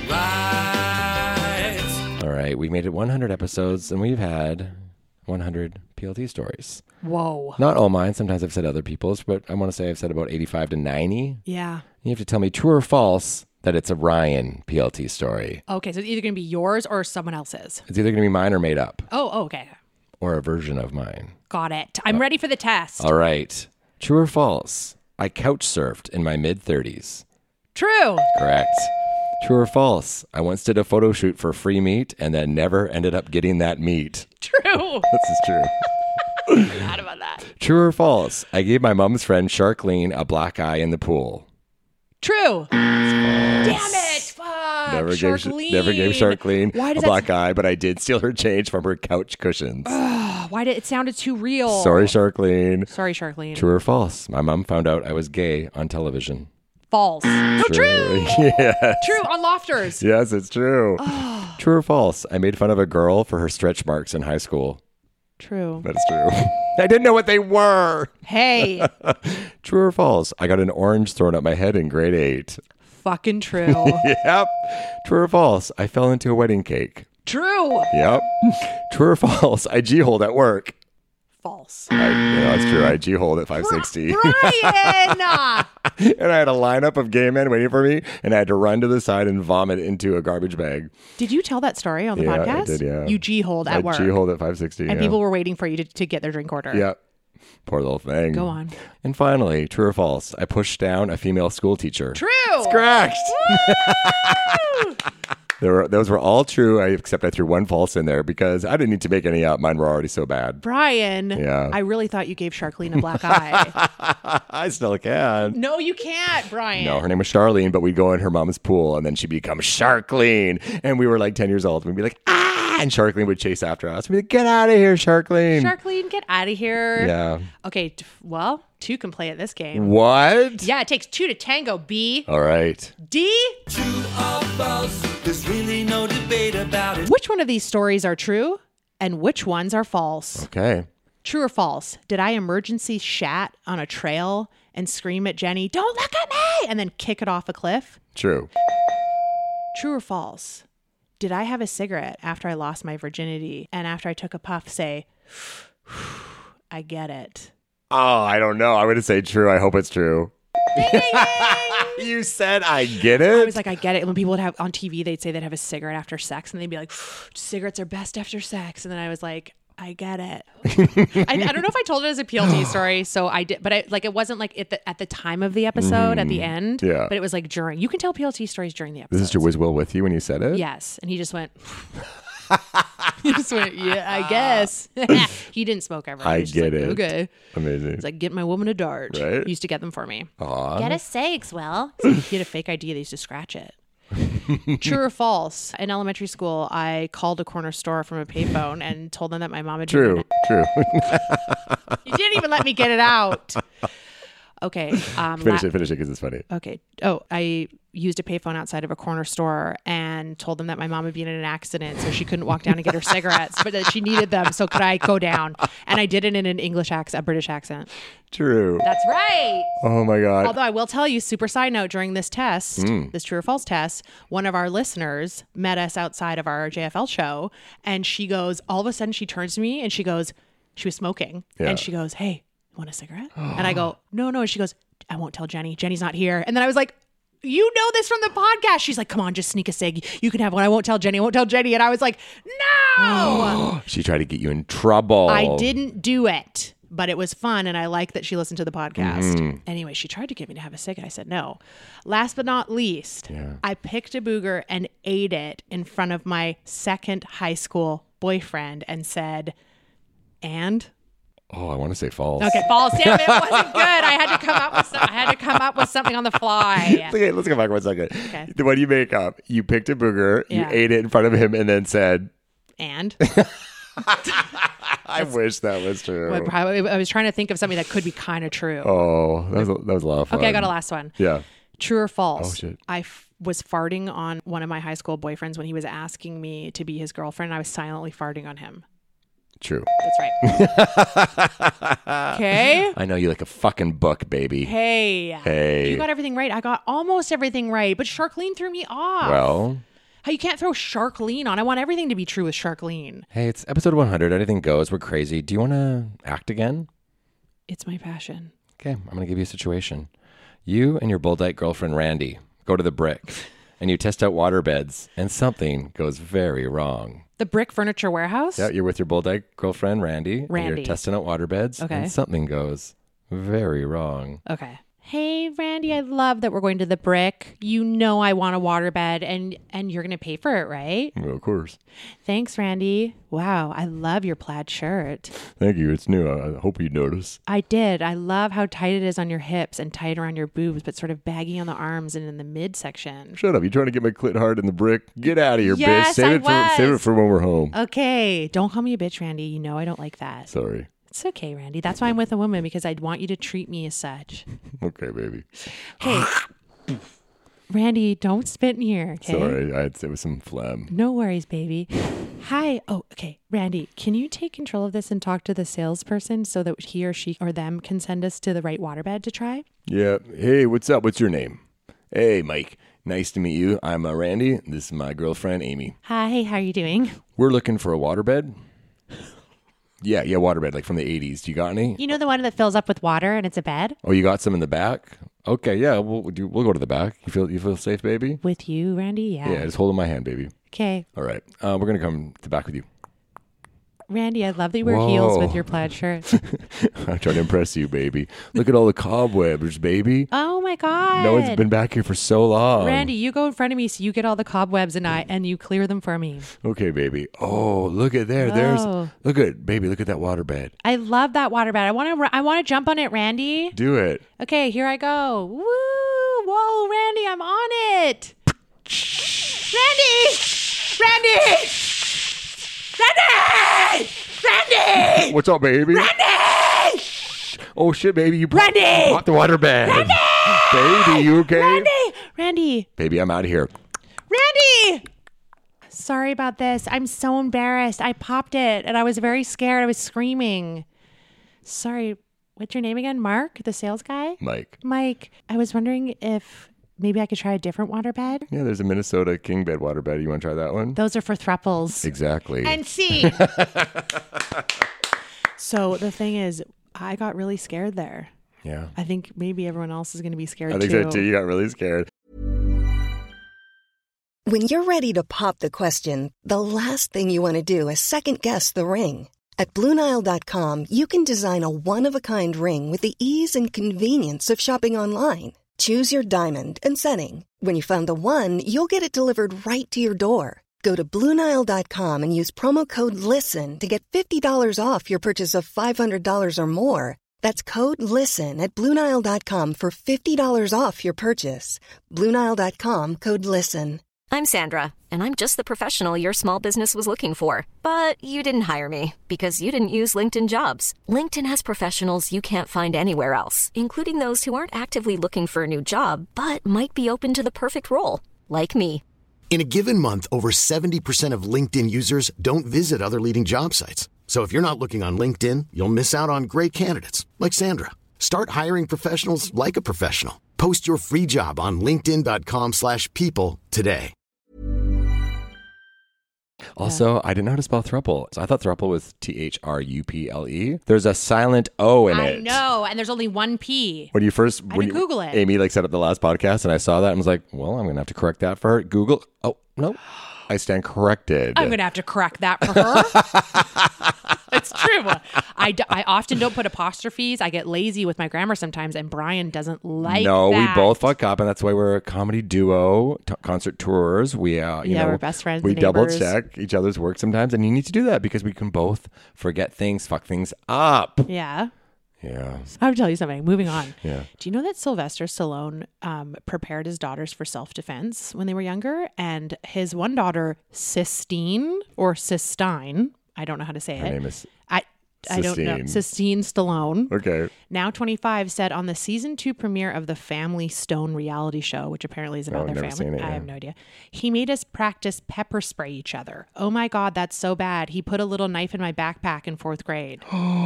right. All right, we made it one hundred episodes, and we've had one hundred P L T stories. Whoa. Not all mine. Sometimes I've said other people's, but I want to say I've said about eighty-five to ninety. Yeah. You have to tell me true or false that it's a Ryan P L T story. Okay, so it's either going to be yours or someone else's. It's either going to be mine or made up. Oh, oh, okay. Or a version of mine. Got it. I'm uh, ready for the test. All right. True or false? I couch surfed in my mid-thirties. True. Correct. True or false? I once did a photo shoot for free meat and then never ended up getting that meat. True. This is true. I forgot about that. True or false? I gave my mom's friend Sharkleen a black eye in the pool. True. Damn it. Fuck. Never Sharkleen. gave, never gave Sharkleen Why a does black that... eye, but I did steal her change from her couch cushions. Why did it sounded too real? Sorry, Sharkleen. Sorry, Sharkleen. True or false? My mom found out I was gay on television. False. No, true. Yes. True on Lofters. Yes, it's true. Oh. True or false? I made fun of a girl for her stretch marks in high school. True. That's true. I didn't know what they were. Hey. True or false? I got an orange thrown at my head in grade eight. Fucking true. Yep. True or false? I fell into a wedding cake. True. Yep. True or false? I G-holed at work. False. I, yeah, that's true. I G-holed at five sixty. Brian! And I had a lineup of gay men waiting for me, and I had to run to the side and vomit into a garbage bag. Did you tell that story on the yeah, podcast? I did, yeah. You G-holed at I work. G-holed at five sixty, And yeah. people were waiting for you to, to get their drink order. Yep. Poor little thing. Go on. And finally, true or false, I pushed down a female school teacher. True. It's correct. There were, those were all true, I, except I threw one false in there because I didn't need to make any up. Mine were already so bad. Brian, Yeah. I really thought you gave Sharkleen a black eye. I still can. No, you can't, Brian. No, her name was Charlene, but we'd go in her mom's pool and then she'd become Sharkleen. And we were like ten years old. We'd be like, ah! And Sharkleen would chase after us. We'd be like, get out of here, Sharkleen. Sharkleen, get out of here. Yeah. Okay, t- well, two can play at this game. What? Yeah, it takes two to tango, B. All right. D? True or false, there's really no debate about it. Which one of these stories are true and which ones are false? Okay. True or false? Did I emergency shat on a trail and scream at Jenny, don't look at me, and then kick it off a cliff? True. True or false? Did I have a cigarette after I lost my virginity and after I took a puff say, I get it? Oh, I don't know. I'm going to say true. I hope it's true. You said I get it? I was like, I get it. And when people would have on T V, they'd say they'd have a cigarette after sex and they'd be like, cigarettes are best after sex. And then I was like, I get it. I, I don't know if I told it as a P L T story, so I did, but I like it wasn't like at the at the time of the episode at the end. Yeah. But it was like during. You can tell P L T stories during the episode. This is your was Will with you when you said it? Yes, and he just went. He just went, yeah, I guess. He didn't smoke ever. I He was just get like, it. Okay. Amazing. He's like, get my woman a dart. Right? He used to get them for me. Aw. Get a Segs, Will. He had a fake I D. They used to scratch it. True or false? In elementary school, I called a corner store from a payphone and told them that my mom had True. been- True. You didn't even let me get it out. Okay. Um, Finish la- it. Finish it because it's funny. Okay. Oh, I used a payphone outside of a corner store and told them that my mom had been in an accident, so she couldn't walk down and get her cigarettes, but that she needed them. So could I go down? And I did it in an English accent, a British accent. True. That's right. Oh my God. Although I will tell you, super side note, during this test, Mm. this true or false test, one of our listeners met us outside of our J F L show, and she goes, all of a sudden she turns to me and she goes, she was smoking, Yeah. and she goes, hey, you want a cigarette? And I go, no, no. And she goes, I won't tell Jenny. Jenny's not here. And then I was like, you know this from the podcast. She's like, come on, just sneak a cig. You can have one. I won't tell Jenny. I won't tell Jenny. And I was like, no. She tried to get you in trouble. I didn't do it, but it was fun. And I like that she listened to the podcast. Mhm. Anyway, she tried to get me to have a cig. And I said no. Last but not least, Yeah. I picked a booger and ate it in front of my second high school boyfriend and said, and... Oh, I want to say false. Okay, false. Damn it, it wasn't good. I had to come up with some, I had to come up with something on the fly. Okay, let's go back one second. Okay. What do you make up? You picked a booger, Yeah. you ate it in front of him, and then said, And I wish that was true. well, probably, I was trying to think of something that could be kind of true. Oh, that was, a, that was a lot of fun. Okay, I got a last one. Yeah. True or false? Oh, shit. I f- was farting on one of my high school boyfriends when he was asking me to be his girlfriend. I was silently farting on him. True. That's right. Okay. I know you like a fucking book, baby. Hey. Hey. You got everything right. I got almost everything right, but Sharkleen threw me off. Well, How you can't throw Sharkleen on. I want everything to be true with Sharkleen. hey, it's episode one hundred. Anything goes. We're crazy. Do you want to act again? It's my passion. Okay, I'm going to give you a situation. You and your bull dyke girlfriend, Randy, go to the Brick, and you test out water beds, and something goes very wrong. The Brick Furniture Warehouse? Yeah, you're with your bull dyke girlfriend, Randy. And Randy. you're testing out water beds, Okay. and something goes very wrong. Okay. Hey, Randy, I love that we're going to the Brick. You know I want a waterbed, and and you're going to pay for it, right? Well, of course. Thanks, Randy. Wow, I love your plaid shirt. Thank you. It's new. I hope you notice. I did. I love how tight it is on your hips and tight around your boobs, but sort of baggy on the arms and in the midsection. Shut up. You trying to get my clit hard in the Brick? Get out of here, Yes, bitch. Save I it for save it was. for when we're home. Okay, don't call me a bitch, Randy. You know I don't like that. Sorry. It's okay, Randy. That's why I'm with a woman, because I'd want you to treat me as such. Okay, baby. Okay. Randy, don't spit in here, okay? Sorry. I had it was some phlegm. No worries, baby. Hi. Oh, okay. Randy, can you take control of this and talk to the salesperson so that he or she or them can send us to the right waterbed to try? Yeah. Hey, what's up? What's your name? Hey, Mike. Nice to meet you. I'm uh, Randy. This is my girlfriend, Amy. Hi, how are you doing? We're looking for a waterbed. Yeah, yeah, waterbed, like from the eighties. Do you got any? You know the one that fills up with water and it's a bed? Oh, you got some in the back? Okay, yeah, we'll we'll do, we'll go to the back. You feel you feel safe, baby? With you, Randy? Yeah. Yeah, just hold in my hand, baby. Okay. All right, uh, we're gonna come to the back with you. Randy, I love that you wear heels with Whoa. your plaid shirt. I'm trying to impress you, baby. Look at all the cobwebs, baby. Oh my God. No one's been back here for so long. Randy, you go in front of me so you get all the cobwebs and I and you clear them for me. Okay, baby. Oh, look at there. Oh. There's look at baby. Look at that waterbed. I love that waterbed. I want to. I want to jump on it, Randy. Do it. Okay, here I go. Woo! Whoa, Randy, I'm on it. Randy! Randy! Randy! Randy! What's up, baby? Randy! Oh shit, baby! You Randy! popped the waterbed. Randy! Baby, you okay? Randy! Randy! Baby, I'm out of here. Randy! Sorry about this. I'm so embarrassed. I popped it and I was very scared. I was screaming. Sorry. What's your name again? Mark, the sales guy? Mike. Mike, I was wondering if maybe I could try a different waterbed. Yeah, there's a Minnesota king bed waterbed. You want to try that one? Those are for thruples. Exactly. And see. So the thing is, I got really scared there. Yeah. I think maybe everyone else is going to be scared I think too. so too. You got really scared. When you're ready to pop the question, the last thing you want to do is second guess the ring. At Blue Nile dot com, you can design a one-of-a-kind ring with the ease and convenience of shopping online. Choose your diamond and setting. When you find the one, you'll get it delivered right to your door. Go to Blue Nile dot com and use promo code LISTEN to get fifty dollars off your purchase of five hundred dollars or more. That's code LISTEN at Blue Nile dot com for fifty dollars off your purchase. Blue Nile dot com, code LISTEN. I'm Sandra, and I'm just the professional your small business was looking for. But you didn't hire me because you didn't use LinkedIn Jobs. LinkedIn has professionals you can't find anywhere else, including those who aren't actively looking for a new job, but might be open to the perfect role, like me. In a given month, over seventy percent of LinkedIn users don't visit other leading job sites. So if you're not looking on LinkedIn, you'll miss out on great candidates like Sandra. Start hiring professionals like a professional. Post your free job on linkedin dot com slash people today. Also, I didn't know how to spell thruple. So I thought thruple was T H R U P L E. There's a silent O in I it. know, and there's only one P. When you first, I when had to you, Google it. Amy like set up the last podcast, and I saw that and was like, "Well, I'm gonna have to correct that for her." Google. Oh no, I stand corrected. I'm going to have to correct that for her. It's true. I, d- I often don't put apostrophes. I get lazy with my grammar sometimes, and Brian doesn't like no, that. we both fuck up, and that's why we're a comedy duo, t- concert tours. We, uh, you Yeah, know, we're best friends, We double neighbors. check each other's work sometimes, and you need to do that because we can both forget things, fuck things up. Yeah. Yeah. I have to tell you something. Moving on. Yeah. Do you know that Sylvester Stallone um, prepared his daughters for self-defense when they were younger? And his one daughter, Sistine, or Sistine, I don't know how to say Her it. name is I I don't know. Sistine. Sistine Stallone. Okay. Now twenty-five, said on the season two premiere of the Family Stone reality show, which apparently is about Oh, I've their never family. seen it, I yeah. have no idea. He made us practice pepper spray each other. Oh my God, that's so bad. He put a little knife in my backpack in fourth grade.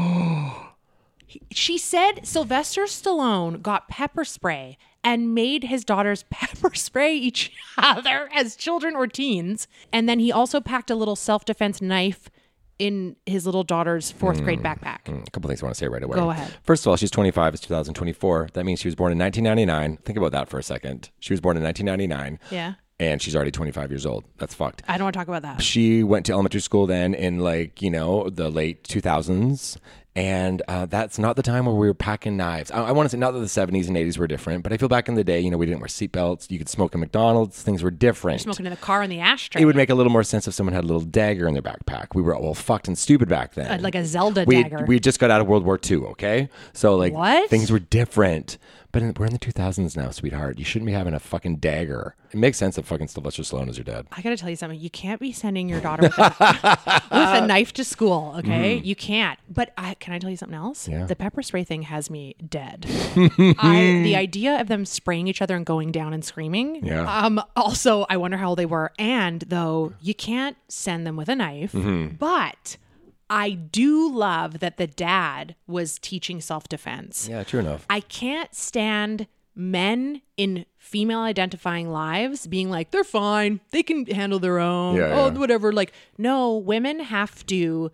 He- she said Sylvester Stallone got pepper spray and made his daughters pepper spray each other as children or teens. And then he also packed a little self-defense knife in his little daughter's fourth grade backpack. Mm, a couple things I want to say right away. Go ahead. First of all, she's twenty-five. It's two thousand twenty-four. That means she was born in nineteen ninety-nine. Think about that for a second. She was born in nineteen ninety-nine. Yeah. And she's already twenty-five years old. That's fucked. I don't want to talk about that. She went to elementary school then in like, you know, the late two thousands. And uh, that's not the time where we were packing knives. I, I want to say not that the seventies and eighties were different, but I feel back in the day, you know, we didn't wear seatbelts. You could smoke in McDonald's. Things were different. You're smoking in the car in the ashtray. It would make a little more sense if someone had a little dagger in their backpack. We were all fucked and stupid back then. Uh, like a Zelda we dagger. we just got out of World War Two, okay? So like What? things were different. But in, we're in the two thousands now, sweetheart. You shouldn't be having a fucking dagger. It makes sense that fucking Sylvester Stallone is your dad. I got to tell you something. You can't be sending your daughter with a, with a knife to school, okay? Mm. You can't. But I, can I tell you something else? Yeah. The pepper spray thing has me dead. I, the idea of them spraying each other and going down and screaming. Yeah. Um. Also, I wonder how old they were. And though you can't send them with a knife, Mhm. but I do love that the dad was teaching self-defense. Yeah, true enough. I can't stand men in female identifying lives being like, they're fine. They can handle their own. Yeah, oh, yeah. whatever. Like, no, women have to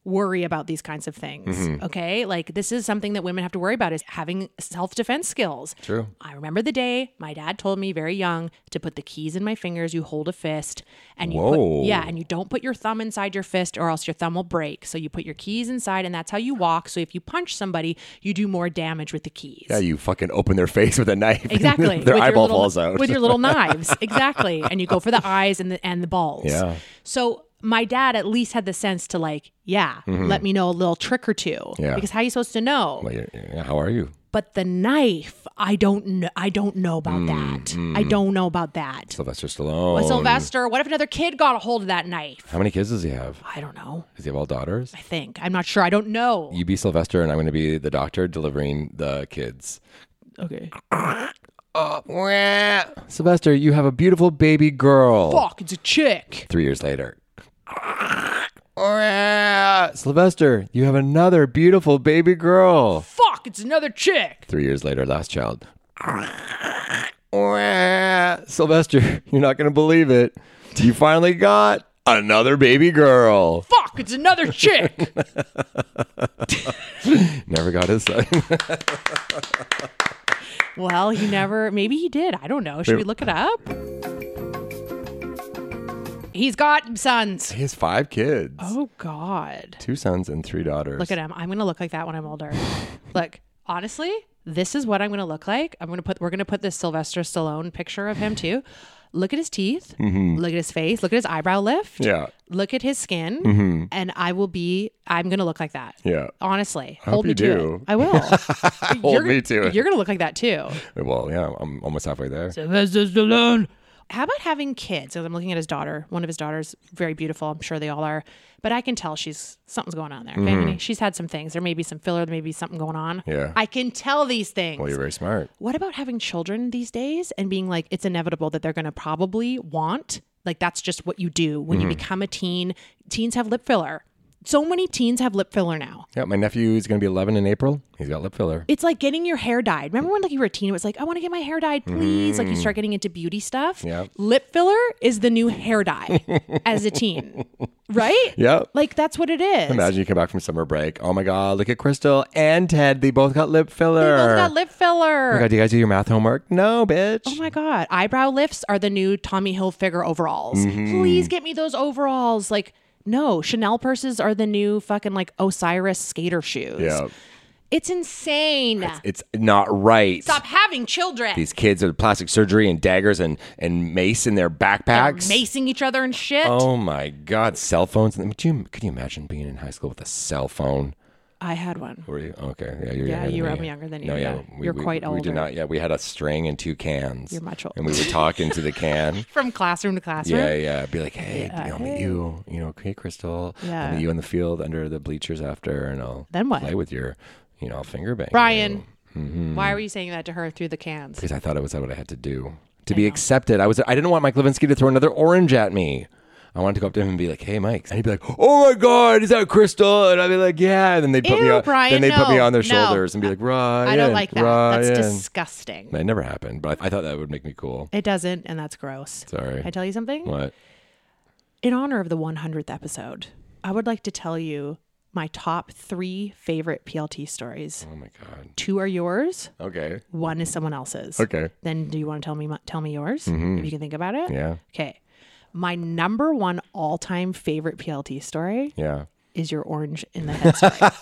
worry about these kinds of things. Mhm. Okay. Like this is something that women have to worry about is having self-defense skills. True. I remember the day my dad told me very young to put the keys in my fingers. You hold a fist and you Whoa. put, yeah, and you don't put your thumb inside your fist or else your thumb will break. So you put your keys inside and that's how you walk. So if you punch somebody, you do more damage with the keys. Yeah, you fucking open their face with a knife. Exactly. Their With your eyeball little- falls out. With your little knives. Exactly. And you go for the eyes and the and the balls. Yeah. So my dad at least had the sense to like, yeah, Mhm. let me know a little trick or two. Yeah. Because how are you supposed to know? Well, you're- yeah, how are you? But the knife, I don't know. I don't know about that. mm. I don't know about that. Sylvester Stallone. Well, Sylvester, what if another kid got a hold of that knife? How many kids does he have? I don't know. Does he have all daughters? I think. I'm not sure. I don't know. You be Sylvester, and I'm going to be the doctor delivering the kids. Okay. Oh, wah. Sylvester, you have a beautiful baby girl. Fuck, it's a chick. Three years later. Wah. Sylvester, you have another beautiful baby girl. Fuck, it's another chick. Three years later, last child. Wah. Sylvester, you're not going to believe it. You finally got another baby girl. Fuck, it's another chick. Never got his son. Well, he never, maybe he did. I don't know. Should we look it up? He's got sons. He has five kids. Oh, God. Two sons and three daughters. Look at him. I'm going to look like that when I'm older. Look, honestly, this is what I'm going to look like. I'm going to put, we're going to put this Sylvester Stallone picture of him too. Look at his teeth. Mhm. Look at his face. Look at his eyebrow lift. Yeah. Look at his skin. Mhm. And I will be, I'm going to look like that. Yeah. Honestly. I Hold hope me you to do. it. I will. Hold You're- me to it. You're going to look like that too. Well, yeah, I'm almost halfway there. Sylvester Stallone. How about having kids? Because I'm looking at his daughter. One of his daughters, very beautiful. I'm sure they all are. But I can tell she's something's going on there. Mhm. Family. She's had some things. There may be some filler. There may be something going on. Yeah. I can tell these things. Well, you're very smart. What about having children these days and being like, it's inevitable that they're going to probably want, like, that's just what you do when Mhm. you become a teen. Teens have lip filler. So many teens have lip filler now. Yeah, my nephew is going to be eleven in April. He's got lip filler. It's like getting your hair dyed. Remember when like you were a teen, it was like, I want to get my hair dyed, please. Like you start getting into beauty stuff. Yep. Lip filler is the new hair dye as a teen, right? Yep. Like that's what it is. Imagine you come back from summer break. Oh my God, look at Crystal and Ted. They both got lip filler. They both got lip filler. Oh my God, do you guys do your math homework? No, bitch. Oh my God. Eyebrow lifts are the new Tommy Hilfiger overalls. Mhm. Please get me those overalls. Like, no, Chanel purses are the new fucking like Osiris skater shoes. Yeah. It's insane. It's, it's not right. Stop having children. These kids with plastic surgery and daggers and, and mace in their backpacks. They're macing each other and shit. Oh my God, cell phones. Could you, could you imagine being in high school with a cell phone? I had one. Were you? Okay. Yeah, you're Yeah, younger you than were me. younger than you, No, yeah. yeah. We, You're we, quite We older. did not. Yeah, we had a string and two cans. You're much older. And we would talk into the can. From classroom to classroom. Yeah, yeah. Be like, hey, Yeah, I'll meet hey. you. You know, okay, Crystal. Yeah. I'll meet you in the field under the bleachers after, and I'll Then what? play with your, you know, I'll finger bang. Brian, you. Mhm. why were you saying that to her through the cans? Because I thought it was what I had to do to be accepted. I was. I didn't want Mike Levinsky to throw another orange at me. I wanted to go up to him and be like, "Hey, Mike," and he'd be like, "Oh my God, is that Crystal?" And I'd be like, "Yeah." And then they put me Ew, on. Brian, then they put me no, on their no. shoulders and be like, "Ryan, I don't like that. Ryan." That's disgusting. That never happened, but I, I thought that would make me cool. It doesn't, and that's gross. Sorry. Can I tell you something? What? In honor of the one hundredth episode, I would like to tell you my top three favorite P L T stories. Oh my God. Two are yours. Okay. One is someone else's. Okay. Then do you want to tell me tell me yours? Mhm. If you can think about it? Yeah. Okay. My number one all-time favorite P L T story Yeah. is your orange in the head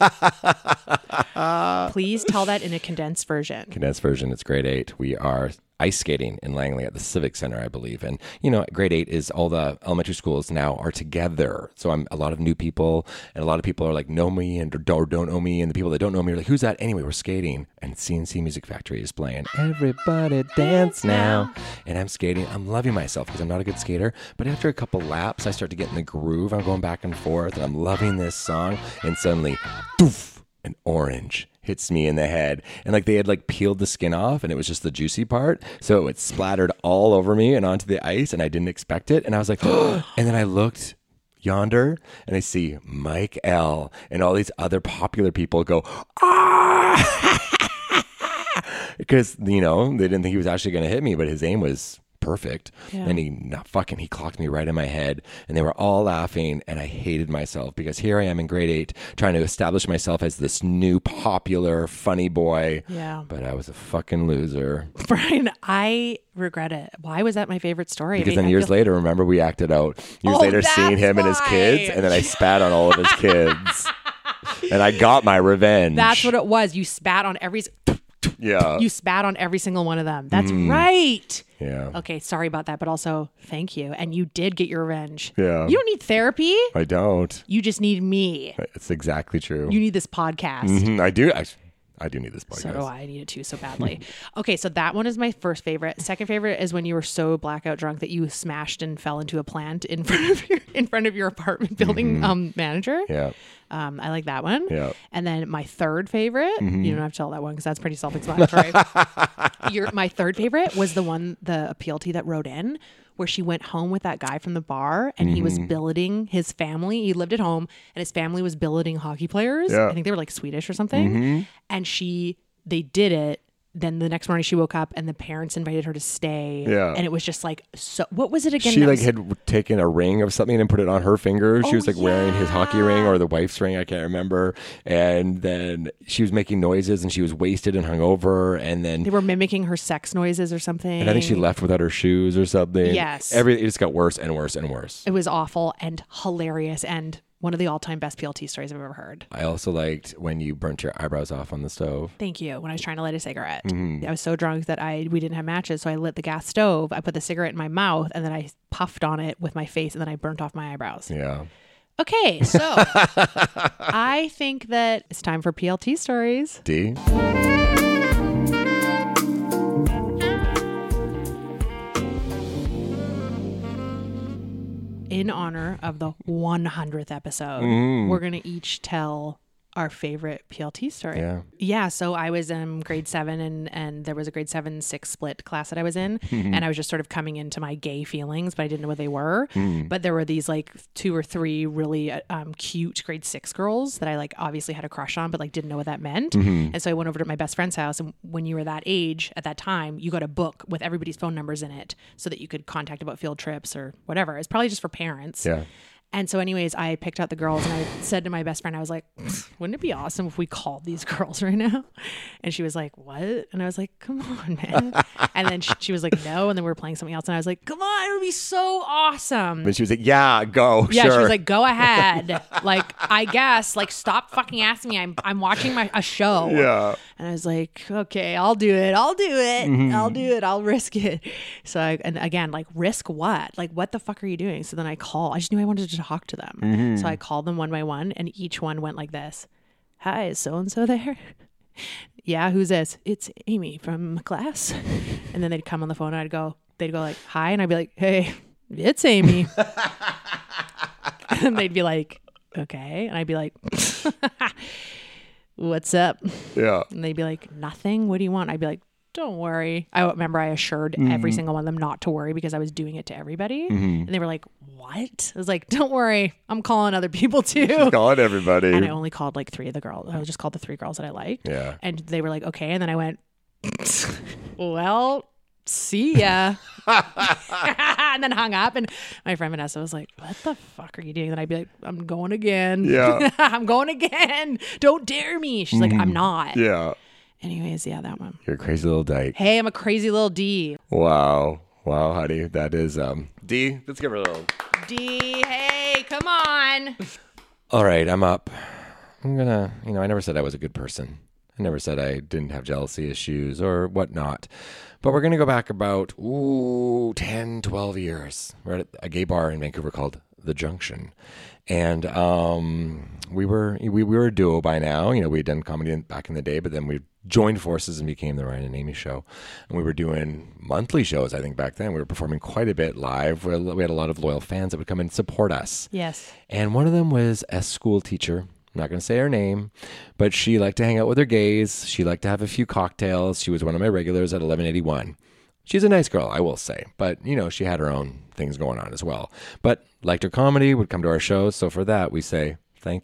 story. Please tell that in a condensed version. Condensed version. It's grade eight. We are ice skating in Langley at the Civic Center, I believe. And, you know, grade eight is all the elementary schools now are together. So I'm a lot of new people, and a lot of people are like, know me and or don't know me. And the people that don't know me are like, who's that? Anyway, we're skating. And C N C Music Factory is playing Everybody Dance Now. And I'm skating. I'm loving myself because I'm not a good skater. But after a couple laps, I start to get in the groove. I'm going back and forth, and I'm loving this song. And suddenly, doof, an orange hits me in the head, and like they had like peeled the skin off, and it was just the juicy part, so it splattered all over me and onto the ice, and I didn't expect it, and I was like, and then I looked yonder, and I see Mike L and all these other popular people go, ah, because you know they didn't think he was actually going to hit me, but his aim was perfect. Yeah. And he not fucking, he clocked me right in my head, and they were all laughing, and I hated myself because here I am in grade eight trying to establish myself as this new popular funny boy. Yeah. But I was a fucking loser. Brian, I regret it. Why was that my favorite story? Because I mean, then I years feel- later, remember, we acted out years Oh, later seeing that's him and his why. kids, and then I spat on all of his kids. And I got my revenge. That's what it was. You spat on every Yeah. you spat on every single one of them. That's Mm. right. Yeah. Okay, sorry about that, but also thank you. And you did get your revenge. Yeah. You don't need therapy. I don't. You just need me. It's exactly true. You need this podcast. Mhm, I do. I, I do need this podcast. So do I. I need it too so badly. Okay, so that one is my first favorite. Second favorite is when you were so blackout drunk that you smashed and fell into a plant in front of your in front of your apartment building Mhm. um, manager. Yeah. Um, I like that one. Yeah. And then my third favorite, Mhm. you don't have to tell that one because that's pretty self-explanatory. Your my third favorite was the one, the P L T that wrote in, where she went home with that guy from the bar, and he was Mhm. billeting his family. He lived at home, and his family was billeting hockey players. Yeah. I think they were like Swedish or something. Mhm. And she, they did it. Then the next morning she woke up and the parents invited her to stay. Yeah. And it was just like, so what was it again? She that like was- had taken a ring of something and put it on her finger. She Oh, was like wearing his hockey ring or the wife's ring. I can't remember. And then she was making noises and she was wasted and hungover. And then they were mimicking her sex noises or something. and I think she left without her shoes or something. Yes. Every it just got worse and worse and worse. It was awful and hilarious and one of the all-time best P L T stories I've ever heard. I also liked when you burnt your eyebrows off on the stove. Thank you. When I was trying to light a cigarette, Mhm. I was so drunk that I we didn't have matches, so I lit the gas stove. I put the cigarette in my mouth, and then I puffed on it with my face, and then I burnt off my eyebrows. Yeah. Okay, so I think that it's time for P L T stories. D. In honor of the one hundredth episode, Mm. we're going to each tell our favorite P L T story. Yeah. Yeah. So I was in grade seven and, and there was a grade seven, six split class that I was in. Mhm. And I was just sort of coming into my gay feelings, but I didn't know what they were. Mm. But there were these like two or three really uh, um, cute grade six girls that I like obviously had a crush on, but like didn't know what that meant. Mhm. And so I went over to my best friend's house. And when you were that age at that time, you got a book with everybody's phone numbers in it so that you could contact about field trips or whatever. It's probably just for parents. Yeah. And so anyways, I picked out the girls and I said to my best friend, I was like, wouldn't it be awesome if we called these girls right now? And she was like, what? And I was like, come on, man. And then she, she was like, no. And then we were playing something else. And I was like, come on, it would be so awesome. And she was like, yeah, go. Yeah, sure. she was like, go ahead. Like, I guess, like, stop fucking asking me. I'm I'm watching my a show. Yeah. And I was like, okay, I'll do it. I'll do it. Mhm. I'll do it. I'll risk it. So I, and again, like, risk what? Like, what the fuck are you doing? So then I call. I just knew I wanted to talk to them. Mhm. So I called them one by one, and each one went like this. Hi, is so-and-so there? Yeah, who's this? It's Amy from class. And then they'd come on the phone and I'd go, they'd go like, hi. And I'd be like, hey, it's Amy. And they'd be like, okay. And I'd be like, what's up? Yeah. And they'd be like, nothing. What do you want? I'd be like, don't worry. I remember I assured every Mhm. single one of them not to worry because I was doing it to everybody. Mhm. And they were like, what? I was like, don't worry. I'm calling other people too. She's calling everybody. And I only called like three of the girls. I just called the three girls that I liked. Yeah. And they were like, okay. And then I went, well, see ya. And then hung up. And my friend Vanessa was like, what the fuck are you doing? And I'd be like, I'm going again. Yeah. I'm going again. Don't dare me. She's like, I'm not. Yeah. Anyways, yeah, that one. You're a crazy little dyke. Hey, I'm a crazy little D. Wow. Wow, honey. That is um D. Let's give her a little. D, hey, come on. All right, I'm up. I'm gonna, you know, I never said I was a good person. I never said I didn't have jealousy issues or whatnot. But we're gonna go back about, ooh, ten, twelve years. We're at a gay bar in Vancouver called The Junction. And um, we were we, we were a duo by now. You know, we had done comedy in, back in the day, but then we joined forces and became the Ryan and Amy Show. And we were doing monthly shows, I think, back then. We were performing quite a bit live. We had a lot of loyal fans that would come and support us. Yes. And one of them was a school teacher. I'm not going to say her name, but she liked to hang out with her gays. She liked to have a few cocktails. She was one of my regulars at eleven eighty-one. She's a nice girl, I will say. But, you know, she had her own things going on as well. But liked her comedy, would come to our shows. So for that, we say thank you.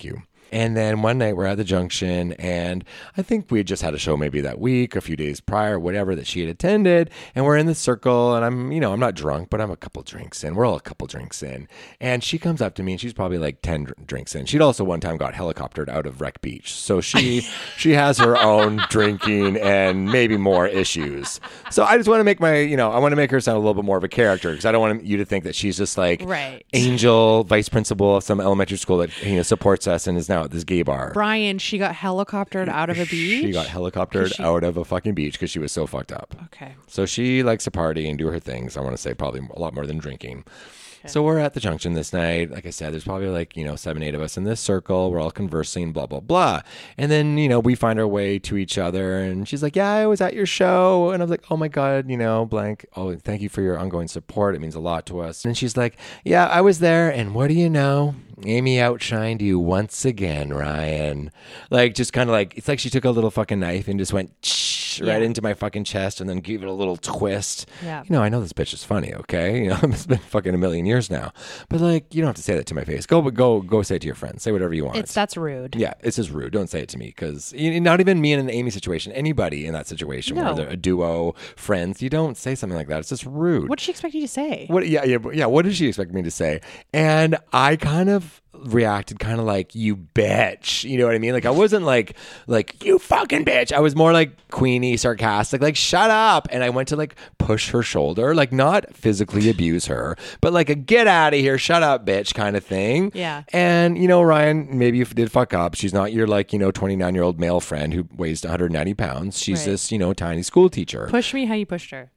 And then one night we're at the Junction, and I think we had just had a show maybe that week, a few days prior, whatever, that she had attended. And we're in the circle, and I'm, you know, I'm not drunk, but I'm a couple drinks in. We're all a couple drinks in. And she comes up to me, and she's probably like ten dr- drinks in. She'd also one time got helicoptered out of Wreck Beach. So she she has her own drinking and maybe more issues. So I just want to make my, you know, I want to make her sound a little bit more of a character, because I don't want you to think that she's just like right. angel vice principal of some elementary school that, you know, supports us and is now at this gay bar. Brian, she got helicoptered out of a beach? She got helicoptered she... out of a fucking beach because she was so fucked up. Okay. So she likes to party and do her things. I want to say probably a lot more than drinking. Okay. So we're at the Junction this night. Like I said, there's probably like, you know, seven, eight of us in this circle. We're all conversing, blah, blah, blah. And then, you know, we find our way to each other. And she's like, yeah, I was at your show. And I was like, oh my God, you know, blank. Oh, thank you for your ongoing support. It means a lot to us. And she's like, yeah, I was there. And what do you know? Amy outshined you once again, Ryan. Like, just kind of like, it's like she took a little fucking knife and just went shh, right yeah. into my fucking chest and then gave it a little twist. Yeah. You know, I know this bitch is funny, okay? You know, it's been fucking a million years now. But like, you don't have to say that to my face. Go, go, go say it to your friends. Say whatever you want. It's, that's rude. Yeah, it's just rude. Don't say it to me, because not even me in an Amy situation, anybody in that situation, no. where they're a duo, friends, you don't say something like that. It's just rude. What did she expect you to say? What? Yeah, yeah, yeah. What did she expect me to say? And I kind of reacted kind of like, you bitch, you know what I mean? Like, I wasn't like like you fucking bitch. I was more like Queenie, sarcastic, like shut up. And I went to like push her shoulder, like not physically abuse her, but like a get out of here, shut up bitch kind of thing. Yeah. And you know, Ryan, maybe you did fuck up. She's not your like, you know, twenty-nine year old male friend who weighs one hundred ninety pounds. She's right. this, you know, tiny school teacher. Push me how you pushed her.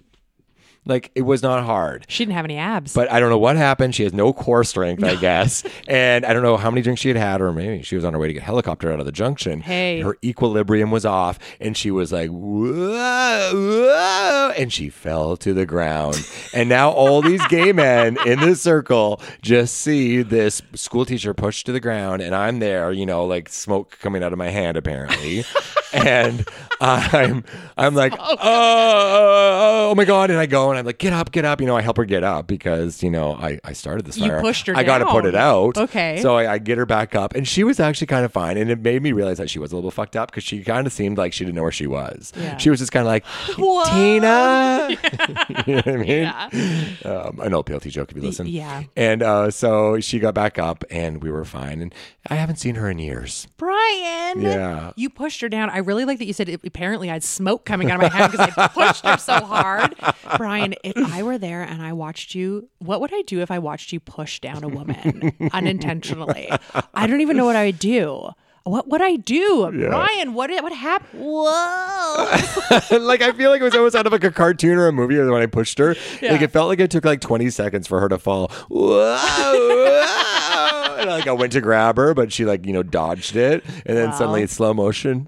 Like, it was not hard. She didn't have any abs. But I don't know what happened. She has no core strength, I guess. And I don't know how many drinks she had had, or maybe she was on her way to get helicoptered out of the Junction. Hey. Her equilibrium was off, and she was like, whoa, whoa, and she fell to the ground. And now all these gay men in this circle just see this school teacher pushed to the ground, and I'm there, you know, like smoke coming out of my hand, apparently. And I'm I'm like, oh, oh, oh my God. And I go and I'm like, get up, get up. You know, I help her get up because, you know, I, I started this fire. You pushed her I got to down. put it out. Okay. So I, I get her back up. And she was actually kind of fine. And it made me realize that she was a little fucked up because she kind of seemed like she didn't know where she was. Yeah. She was just kind of like, Whoa. Tina. Yeah. You know what I mean? Yeah. Um, an old P L T joke if you listen. Yeah. And uh, so she got back up and we were fine. And I haven't seen her in years. Brian. Yeah. You pushed her down. I really like that you said it, apparently I had smoke coming out of my hand because I pushed her so hard. Brian, if I were there and I watched you, what would I do if I watched you push down a woman unintentionally? I don't even know what I would do. What would I do? Yeah. Brian, what what happened? Whoa. Like, I feel like it was almost out of like a cartoon or a movie when I pushed her. Yeah. Like, it felt like it took like twenty seconds for her to fall. Whoa, whoa. And like I went to grab her, but she like, you know, dodged it. And then Wow. suddenly in slow motion,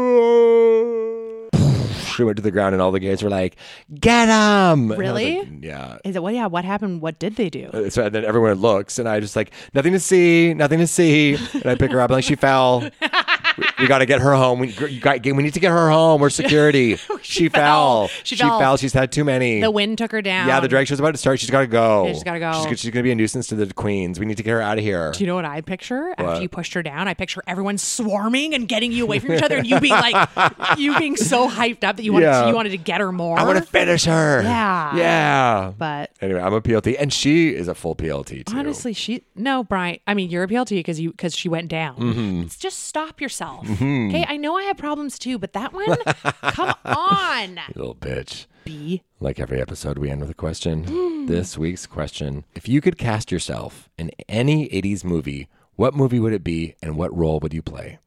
she went to the ground and all the gays were like, get him. Really? Like, yeah. Is it what? Yeah. What happened? What did they do? So then everyone looks and I just like, nothing to see, nothing to see. And I pick her up and like, she fell. We, we got to get her home. We, you got, we need to get her home. We're security. she, she fell. fell. She, she fell. fell. She's had too many. The wind took her down. Yeah, the drag show's about to start. She's got to go. Yeah, she's got to go. She's, she's going to be a nuisance to the queens. We need to get her out of here. Do you know what I picture? What? After you pushed her down, I picture everyone swarming and getting you away from each other, and you being like, you being so hyped up that you wanted, Yeah. to, you wanted to get her more. I want to finish her. Yeah. Yeah. But anyway, I'm a P L T, and she is a full P L T too. honestly, she no, Brian. I mean, you're a P L T because you because she went down. Mm-hmm. It's just stop yourself. Mhm. Okay, I know I have problems too, but that one, come on, You little bitch. B. Like every episode, we end with a question. This week's question: if you could cast yourself in any eighties movie, what movie would it be, and what role would you play?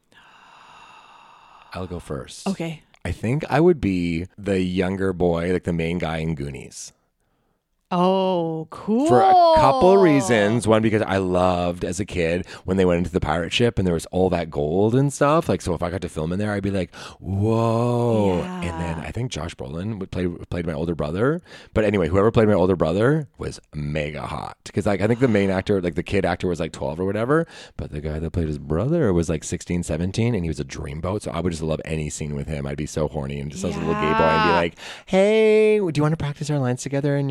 I'll go first. Okay. I think I would be the younger boy, like the main guy in Goonies. Oh, cool. For a couple reasons. One, because I loved as a kid when they went into the pirate ship and there was all that gold and stuff. Like, so if I got to film in there, I'd be like, whoa. Yeah. And then I think Josh Brolin would play played my older brother. But anyway, whoever played my older brother was mega hot. Because like I think the main actor, like the kid actor was like twelve or whatever. But the guy that played his brother was like sixteen, seventeen. And he was a dreamboat. So I would just love any scene with him. I'd be so horny and just as a little gay boy and be like, hey, do you want to practice our lines together in your trailer?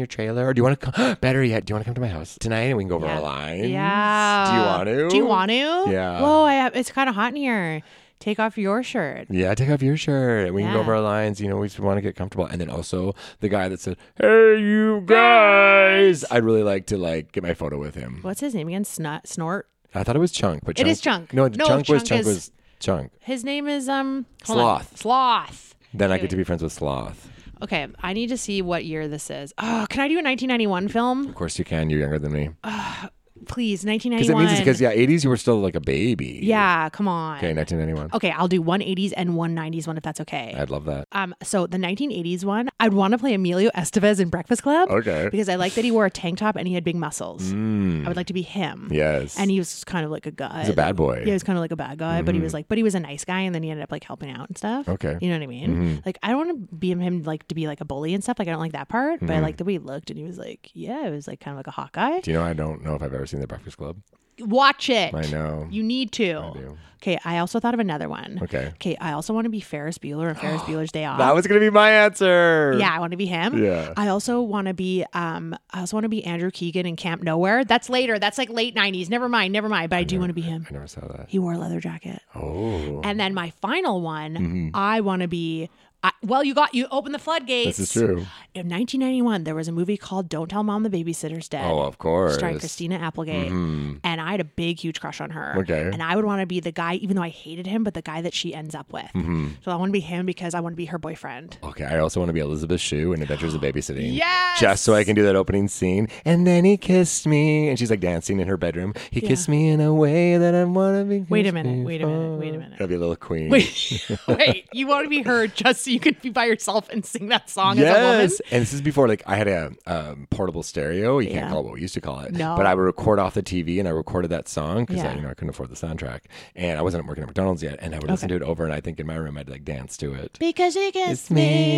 Or do you want to come? Better yet, do you want to come to my house tonight and we can go over yeah. our lines? Yeah. Do you want to? Do you want to? Yeah. Whoa, I have, it's kind of hot in here. Take off your shirt. Yeah, take off your shirt and we Yeah. can go over our lines. You know, we just want to get comfortable. And then also the guy that said, "Hey, you guys." I'd really like to like get my photo with him. What's his name again? Snot, Snort? I thought it was Chunk, but It Chunk, is Chunk. No, No, Chunk was Chunk Chunk is- was Chunk. His name is um hold on. Sloth. Sloth. Then I get to be friends with Sloth. Okay, I need to see what year this is. Oh, can I do a nineteen ninety-one film? Of course you can. You're younger than me. Uh, please, nineteen Because it ninety-one. means because yeah, eighties you were still like a baby. Yeah, come on. Okay, nineteen ninety-one. Okay, I'll do one eighties and one nineties one if that's okay. I'd love that. Um, so the nineteen eighties one, I'd want to play Emilio Estevez in Breakfast Club. Okay. Because I like that he wore a tank top and he had big muscles. Mm. I would like to be him. Yes. And he was kind of like a guy. He's a bad boy. Yeah, he was kind of like a bad guy, but he Mhm. was like, but he was a nice guy, and then he ended up like helping out and stuff. Okay. You know what I mean? Mhm. Like I don't want to be him like to be like a bully and stuff. Like I don't like that part, but I Mhm. like the way he looked, and he was like, yeah, it was like kind of like a hot guy. Do you know I don't know if I've ever seen The Breakfast Club? Watch it. I know. You need to. I do. Okay, I also thought of another one. Okay. Okay, I also want to be Ferris Bueller and Ferris Bueller's Day Off. That was gonna be my answer. Yeah, I want to be him. Yeah. I also want to be um I also want to be Andrew Keegan in Camp Nowhere. That's later. That's like late nineties. Never mind, never mind. But I, do want to be him. I never saw that. He wore a leather jacket. Oh. And then my final one, Mhm. I want to be I, well, you got you open the floodgates. This is true. In nineteen ninety-one, there was a movie called Don't Tell Mom the Babysitter's Dead. Oh, of course. Starring Christina Applegate. Mhm. And I had a big, huge crush on her. Okay. And I would want to be the guy, even though I hated him, but the guy that she ends up with. Mhm. So I want to be him because I want to be her boyfriend. Okay, I also want to be Elizabeth Shue in Adventures of Babysitting. Yes! Just so I can do that opening scene. And then he kissed me. And she's like dancing in her bedroom. He Yeah. kissed me in a way that I want to be. Wait a minute, wait a minute, wait a minute. Gotta be a little queen. Wait, wait. You want to be her just so you can be by yourself and sing that song as a woman? Yes. And this is before, like, I had a um, portable stereo. You Yeah. can't call it what we used to call it. No. But I would record off the T V and I recorded that song because Yeah. I, you know, I couldn't afford the soundtrack. And I wasn't working at McDonald's yet. And I would listen to it over. And I think in my room, I'd like dance to it. Because he kissed It's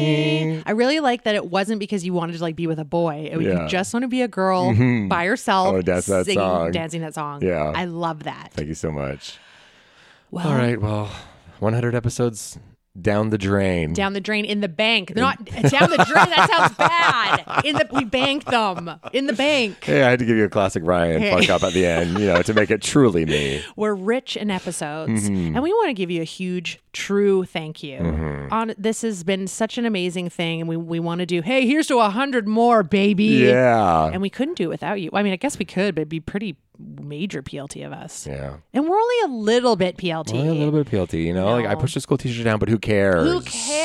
me. I really like that it wasn't because you wanted to like be with a boy. It, Yeah. You just want to be a girl Mhm. by yourself, Oh, dance that singing, song. dancing that song. Yeah. I love that. Thank you so much. Well, All right. Well, one hundred episodes down the drain. Down the drain in the bank. They're not down the drain. That sounds bad. In the we banked them in the bank. Hey, I had to give you a classic Ryan Hey. fuck up at the end, you know, to make it truly me. We're rich in episodes, Mhm. and we want to give you a huge, true thank you. Mhm. On this has been such an amazing thing, and we we want to do. Hey, here's to a hundred more, baby. Yeah. And we couldn't do it without you. I mean, I guess we could, but it'd be pretty major P L T of us. Yeah. And we're only a little bit P L T. Well, a little bit of P L T, you know? Like, I No. pushed a school teacher down, but who cares? Who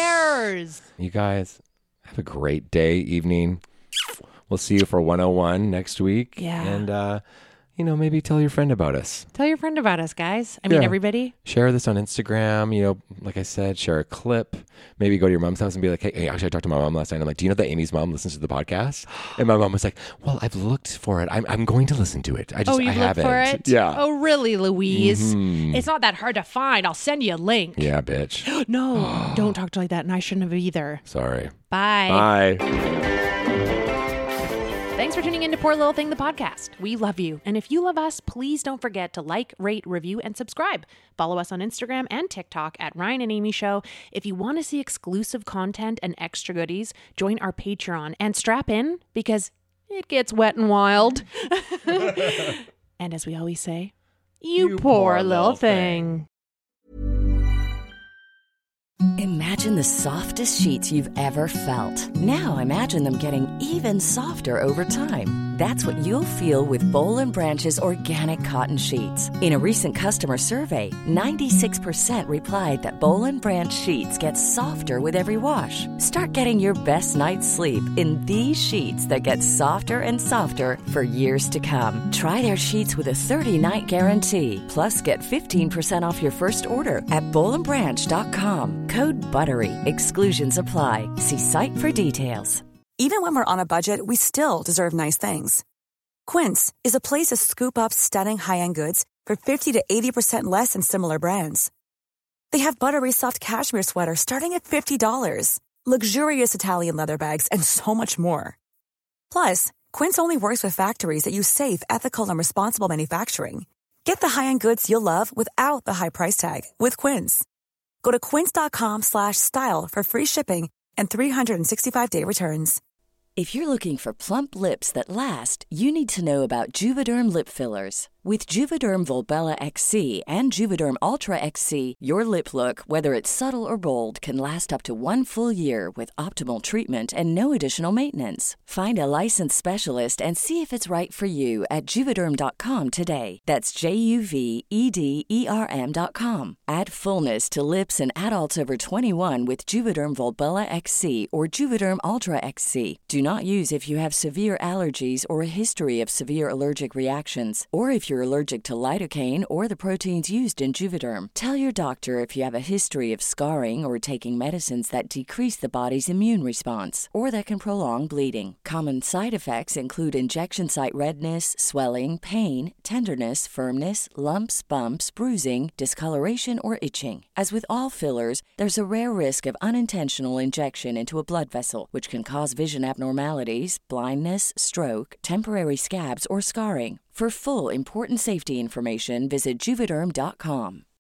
cares? You guys, have a great day, evening. We'll see you for one oh one next week. Yeah. And, uh, you know, maybe tell your friend about us. Tell your friend about us, guys. I mean, Yeah. everybody. Share this on Instagram. You know, like I said, share a clip. Maybe go to your mom's house and be like, hey, hey, actually, I talked to my mom last night. I'm like, do you know that Amy's mom listens to the podcast? And my mom was like, well, I've looked for it. I'm, I'm going to listen to it. I just, oh, you I look haven't. for it? Yeah. Oh, really, Louise? Mhm. It's not that hard to find. I'll send you a link. Yeah, bitch. No, don't talk to like that. And I shouldn't have either. Sorry. Bye. Bye. Thanks for tuning in to Poor Little Thing, the podcast. We love you. And if you love us, please don't forget to like, rate, review, and subscribe. Follow us on Instagram and TikTok at Ryan and Amy Show. If you want to see exclusive content and extra goodies, join our Patreon and strap in because it gets wet and wild. And as we always say, you, You poor, poor little little thing. Imagine the softest sheets you've ever felt. Now imagine them getting even softer over time. That's what you'll feel with Boll and Branch's organic cotton sheets. In a recent customer survey, ninety-six percent replied that Boll and Branch sheets get softer with every wash. Start getting your best night's sleep in these sheets that get softer and softer for years to come. Try their sheets with a thirty-night guarantee. Plus, get fifteen percent off your first order at boll and branch dot com. Code BUTTERY. Exclusions apply. See site for details. Even when we're on a budget, we still deserve nice things. Quince is a place to scoop up stunning high-end goods for fifty to eighty percent less than similar brands. They have buttery soft cashmere sweaters starting at fifty dollars, luxurious Italian leather bags, and so much more. Plus, Quince only works with factories that use safe, ethical, and responsible manufacturing. Get the high-end goods you'll love without the high price tag with Quince. Go to quince dot com slash style for free shipping and three sixty-five day returns. If you're looking for plump lips that last, you need to know about Juvederm lip fillers. With Juvederm Volbella X C and Juvederm Ultra X C, your lip look, whether it's subtle or bold, can last up to one full year with optimal treatment and no additional maintenance. Find a licensed specialist and see if it's right for you at Juvederm dot com today. That's J U V E D E R M dot com. Add fullness to lips in adults over twenty-one with Juvederm Volbella X C or Juvederm Ultra X C. Do not use if you have severe allergies or a history of severe allergic reactions, or if you're allergic to lidocaine or the proteins used in Juvederm. Tell your doctor if you have a history of scarring or taking medicines that decrease the body's immune response or that can prolong bleeding. Common side effects include injection site redness, swelling, pain, tenderness, firmness, lumps, bumps, bruising, discoloration, or itching. As with all fillers, there's a rare risk of unintentional injection into a blood vessel, which can cause vision abnormalities, blindness, stroke, temporary scabs, or scarring. For full, important safety information, visit Juvederm dot com.